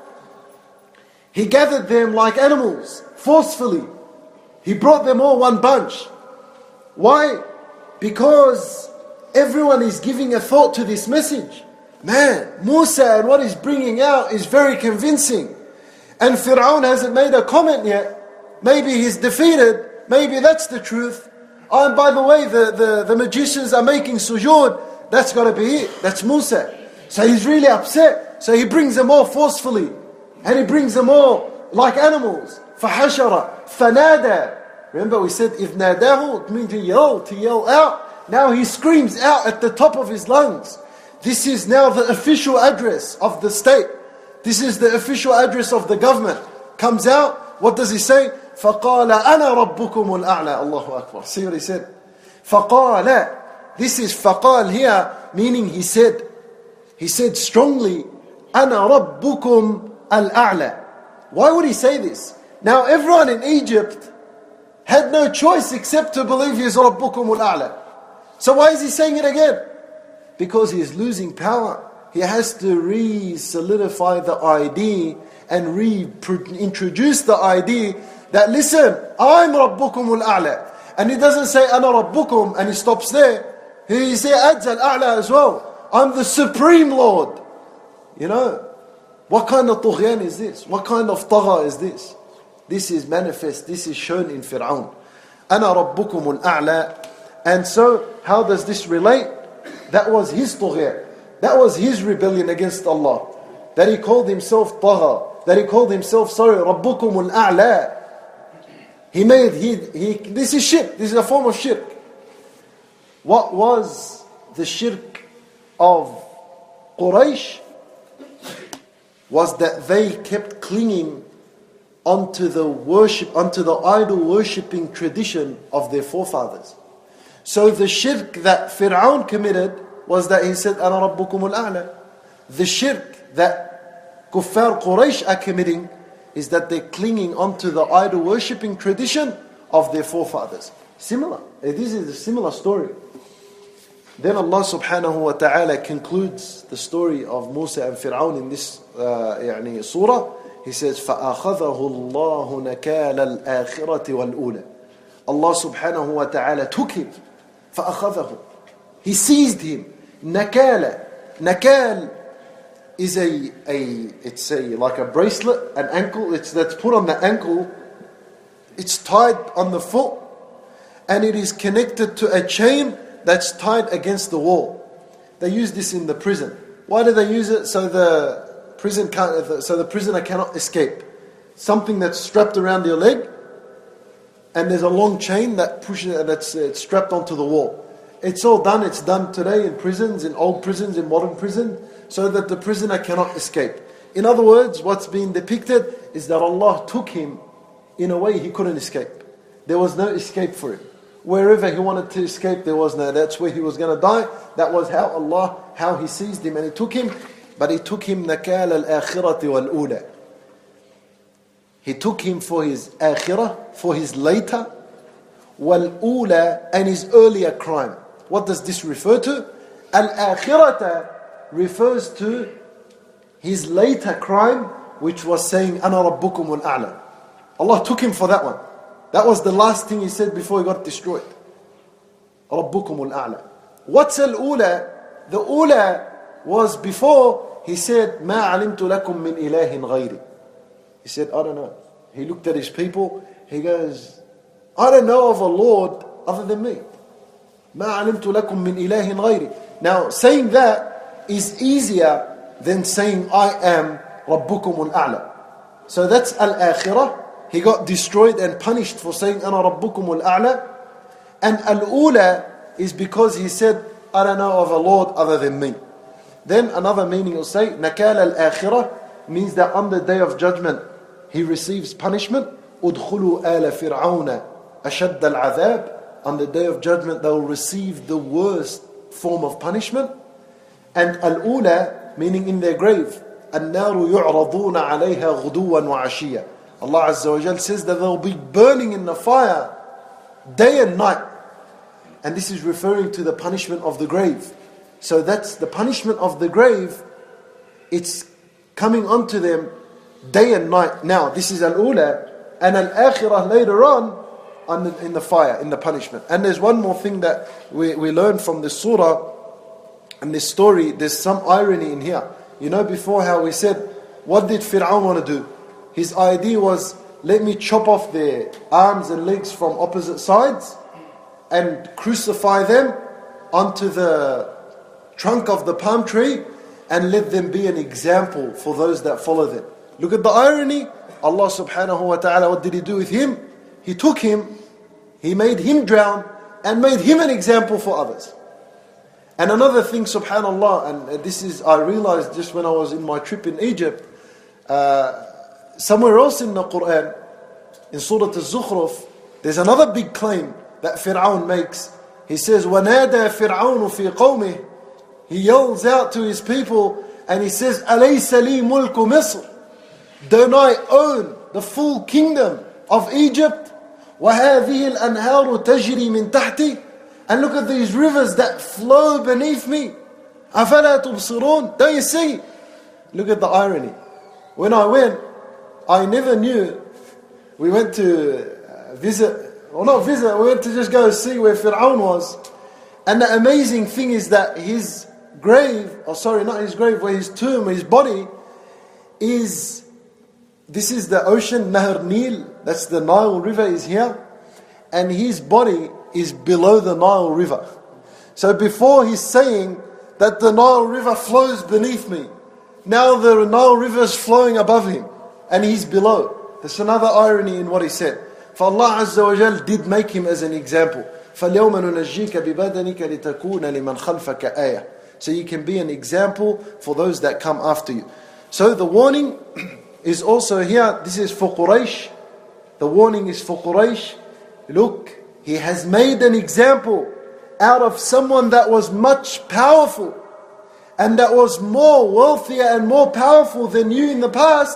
he gathered them like animals, forcefully. He brought them all one bunch. Why? Because everyone is giving a thought to this message. Man, Musa and what he's bringing out is very convincing. And Fir'aun hasn't made a comment yet. Maybe he's defeated. Maybe that's the truth. Oh, and by the way, the magicians are making sujood. That's got to be it. That's Musa. So he's really upset. So he brings them all forcefully. And he brings them all like animals. فَحَشَرَ فَنَادَى. Remember we said, إِذْ نَادَاهُ, it means to yell out. Now he screams out at the top of his lungs. This is now the official address of the state. This is the official address of the government. Comes out, what does he say? فَقَالَ أَنَا رَبُّكُمُ الْأَعْلَى. Allahu Akbar. See what he said? فَقَالَ. This is faqal here, meaning he said. He said strongly, أَنَا رَبُّكُمْ الْأَعْلَى. Why would he say this? Now everyone in Egypt had no choice except to believe he is رَبُّكُمُ الْأَعْلَى. So why is he saying it again? Because he is losing power. He has to re-solidify the idea and reintroduce the idea that, listen, I'm Rabbukum al-A'la. And he doesn't say, Ana Rabbukum, and he stops there. He says, Adz al-A'la as well. I'm the Supreme Lord. You know, what kind of tughyan is this? What kind of tagha is this? This is manifest, this is shown in Fir'aun. Ana Rabbukum al-A'la. And so, how does this relate? That was his tughyan. That was his rebellion against Allah. That he called himself tagha. That he called himself, Rabbukum al-A'la. This is shirk. This is a form of shirk. What was the shirk of Quraysh? Was that they kept clinging onto the idol worshipping tradition of their forefathers. So the shirk that Fir'aun committed was that he said, Ana Rabbukum al-A'la. The shirk that Kuffar Quraysh are committing is that they're clinging onto the idol worshipping tradition of their forefathers. Similar. This is a similar story. Then Allah subhanahu wa ta'ala concludes the story of Musa and Fir'aun in this surah. He says, فَأَخَذَهُ اللَّهُ نَكَالَ الْآخِرَةِ وَالْأُولَى. Allah subhanahu wa ta'ala took him. فَأَخَذَهُ. He seized him. Nakala. Nakal is like a bracelet, an ankle. That's put on the ankle. It's tied on the foot, and it is connected to a chain that's tied against the wall. They use this in the prison. Why do they use it? So the prisoner cannot escape. Something that's strapped around your leg, and there's a long chain that's strapped onto the wall. It's all done. It's done today in prisons, in old prisons, in modern prisons, so that the prisoner cannot escape. In other words, what's being depicted is that Allah took him in a way he couldn't escape. There was no escape for him. Wherever he wanted to escape, there was no. That's where he was going to die. That was how He seized him and He took him. But He took him نَكَالَ الْآخِرَةِ وَالْأُولَى. He took him for his akhirah, for his later, وَالْأُولَى, and his earlier crime. What does this refer to? Al-akhirata refers to his later crime, which was saying, أَنَا رَبُّكُمُ الْأَعْلَى. Allah took him for that one. That was the last thing he said before he got destroyed. رَبُّكُمُ الْأَعْلَى. What's al-ula? The ula was before he said, مَا عَلِمْتُ لَكُم مِّنْ إِلَهٍ غَيْرِ. He said, I don't know. He looked at his people. He goes, I don't know of a Lord other than me. مَا عَلِمْتُ لَكُم مِّنْ إِلَهٍ غَيْرِ. Now, saying that is easier than saying, I am رَبُّكُمُ الْأَعْلَى. So that's al-akhirah. He got destroyed and punished for saying, أَنَا رَبُّكُمُ الْأَعْلَى. And al-ula is because he said, I don't know of a Lord other than me. Then another meaning will say, نَكَالَ الْآخِرَةِ means that on the day of judgment, he receives punishment. أُدْخُلُوا آلَ فِرْعَوْنَ أَشَدَّ الْعَذَابِ. On the day of judgment, they will receive the worst form of punishment. And al-ula, meaning in their grave, النَّارُ يُعْرَضُونَ عَلَيْهَا غُدُوًّا وَعَشِيًّا. Allah Azza wa Jal says that they'll be burning in the fire day and night. And this is referring to the punishment of the grave. So that's the punishment of the grave. It's coming onto them day and night. Now, this is al-ula. And al-akhirah later on in the fire, in the punishment. And there's one more thing that we learn from this surah and this story. There's some irony in here. You know before how we said, what did Fir'aun want to do? His idea was, let me chop off their arms and legs from opposite sides and crucify them onto the trunk of the palm tree and let them be an example for those that follow them. Look at the irony. Allah subhanahu wa ta'ala, what did He do with him? He took him, He made him drown and made him an example for others. And another thing, subhanallah, and this is, I realized just when I was in my trip in Egypt, somewhere else in the Quran, in Surah Al-Zukhruf, there's another big claim that Fir'aun makes. He says, وَنَادَى فِرْعَوْنُ فِي قَوْمِهِ. He yells out to his people and he says, أَلَيْسَ لِي مُلْكُ مِصْرٍ. Don't I own the full kingdom of Egypt? وَهَذِهِ الْأَنْهَارُ تَجْرِي مِنْ تَحْتِي. And look at these rivers that flow beneath me. أَفَلَا تُبْصِرُونَ. Don't you see? Look at the irony. When I went, I never knew. We went to we went to just go see where Fir'aun was. And the amazing thing is that his grave, not his grave, where his tomb, his body is, this is the ocean, Nahr Nil, that's the Nile River is here. And his body is below the Nile River. So before he's saying that the Nile River flows beneath me, now the Nile River is flowing above him and he's below. There's another irony in what he said. For Allah Azza wa Jal did make him as an example. فَالْيَوْمَ نُنَجِّيكَ بِبَدَنِكَ لِتَكُونَ لِمَنْ خَلْفَكَ آيَةً. So you can be an example for those that come after you. So the warning is also here. This is for Quraysh. The warning is for Quraysh. Look, he has made an example out of someone that was much powerful and that was more wealthier and more powerful than you in the past.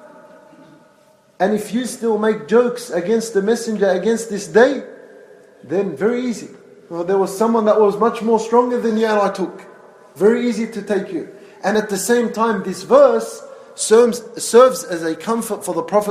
And if you still make jokes against the messenger against this day, then very easy. Well, there was someone that was much more stronger than you and I took. Very easy to take you. And at the same time, this verse serves as a comfort for the Prophet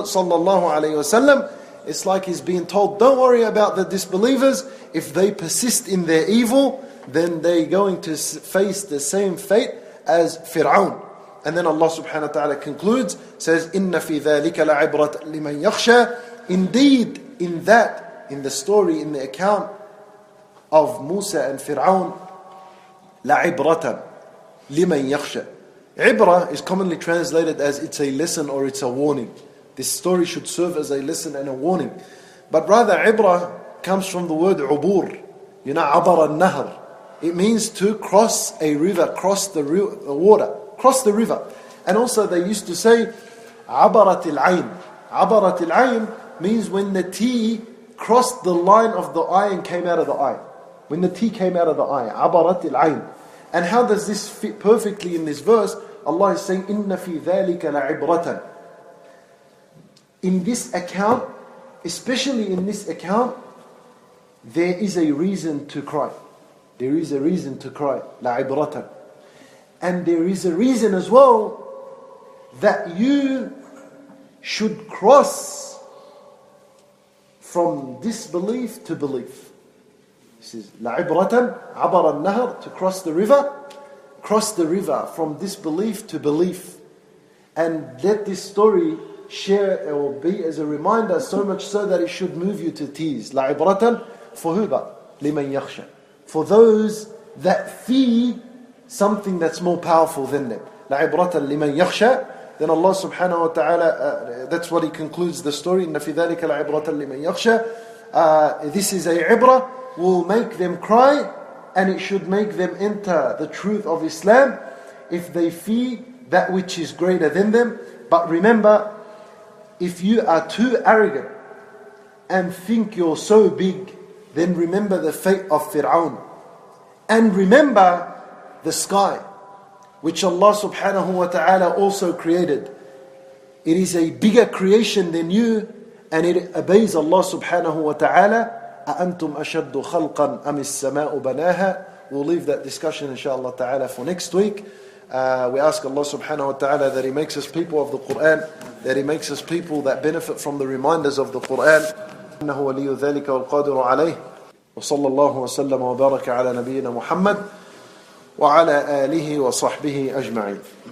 ﷺ. It's like he's being told, don't worry about the disbelievers. If they persist in their evil, then they're going to face the same fate as Fir'aun. And then Allah subhanahu wa ta'ala concludes, says, إِنَّ فِي ذَلِكَ لَعِبْرَةً لِمَنْ يَخْشَى. Indeed, in the story, in the account of Musa and Fir'aun, لَعِبْرَةً لِمَنْ يَخْشَى. Ibrah is commonly translated as it's a lesson or it's a warning. This story should serve as a lesson and a warning. But rather, Ibrah comes from the word ubur. You know, عبر النهر. It means to cross a river, cross the water, cross the river. And also they used to say, عبرت العين. عبرت العين means when the tea crossed the line of the eye and came out of the eye. When the tea came out of the eye. عبرت العين. And how does this fit perfectly in this verse? Allah is saying, إِنَّ فِي ذَلِكَ لَعِبْرَةً. In this account, especially in this account, there is a reason to cry. There is a reason to cry. لَعِبْرَةً. And there is a reason as well that you should cross from disbelief to belief. This is لَعِبْرَةً عَبَرَ النَّهَرِ, to cross the river. Cross the river from disbelief to belief. And let this story share or be as a reminder, so much so that it should move you to tears. لَعِبْرَةً for who but? لِمَنْ يَخْشَى. For those that fear something that's more powerful than them. لَعِبْرَةً لِمَنْ يَخْشَى. Then Allah subhanahu wa ta'ala, that's what He concludes the story. إِنَّ فِي ذَلِكَ لَعِبْرَةً لِمَنْ يَخْشَى. This is a ibrah, will make them cry, and it should make them enter the truth of Islam if they fear that which is greater than them. But remember, if you are too arrogant and think you're so big, then remember the fate of Fir'aun. And remember the sky, which Allah subhanahu wa ta'ala also created. It is a bigger creation than you, and it obeys Allah subhanahu wa ta'ala. أَأَنْتُمْ أَشَدُّ خَلْقًا أَمِ السَّمَاءُ بَنَاهَا. We'll leave that discussion inshaAllah ta'ala for next week. We ask Allah subhanahu wa ta'ala that He makes us people of the Quran, that He makes us people that benefit from the reminders of the Quran. إنه ولي ذلك والقادر عليه. وصلى الله وسلم وبارك على نبينا محمد وعلى آله وصحبه أجمعين.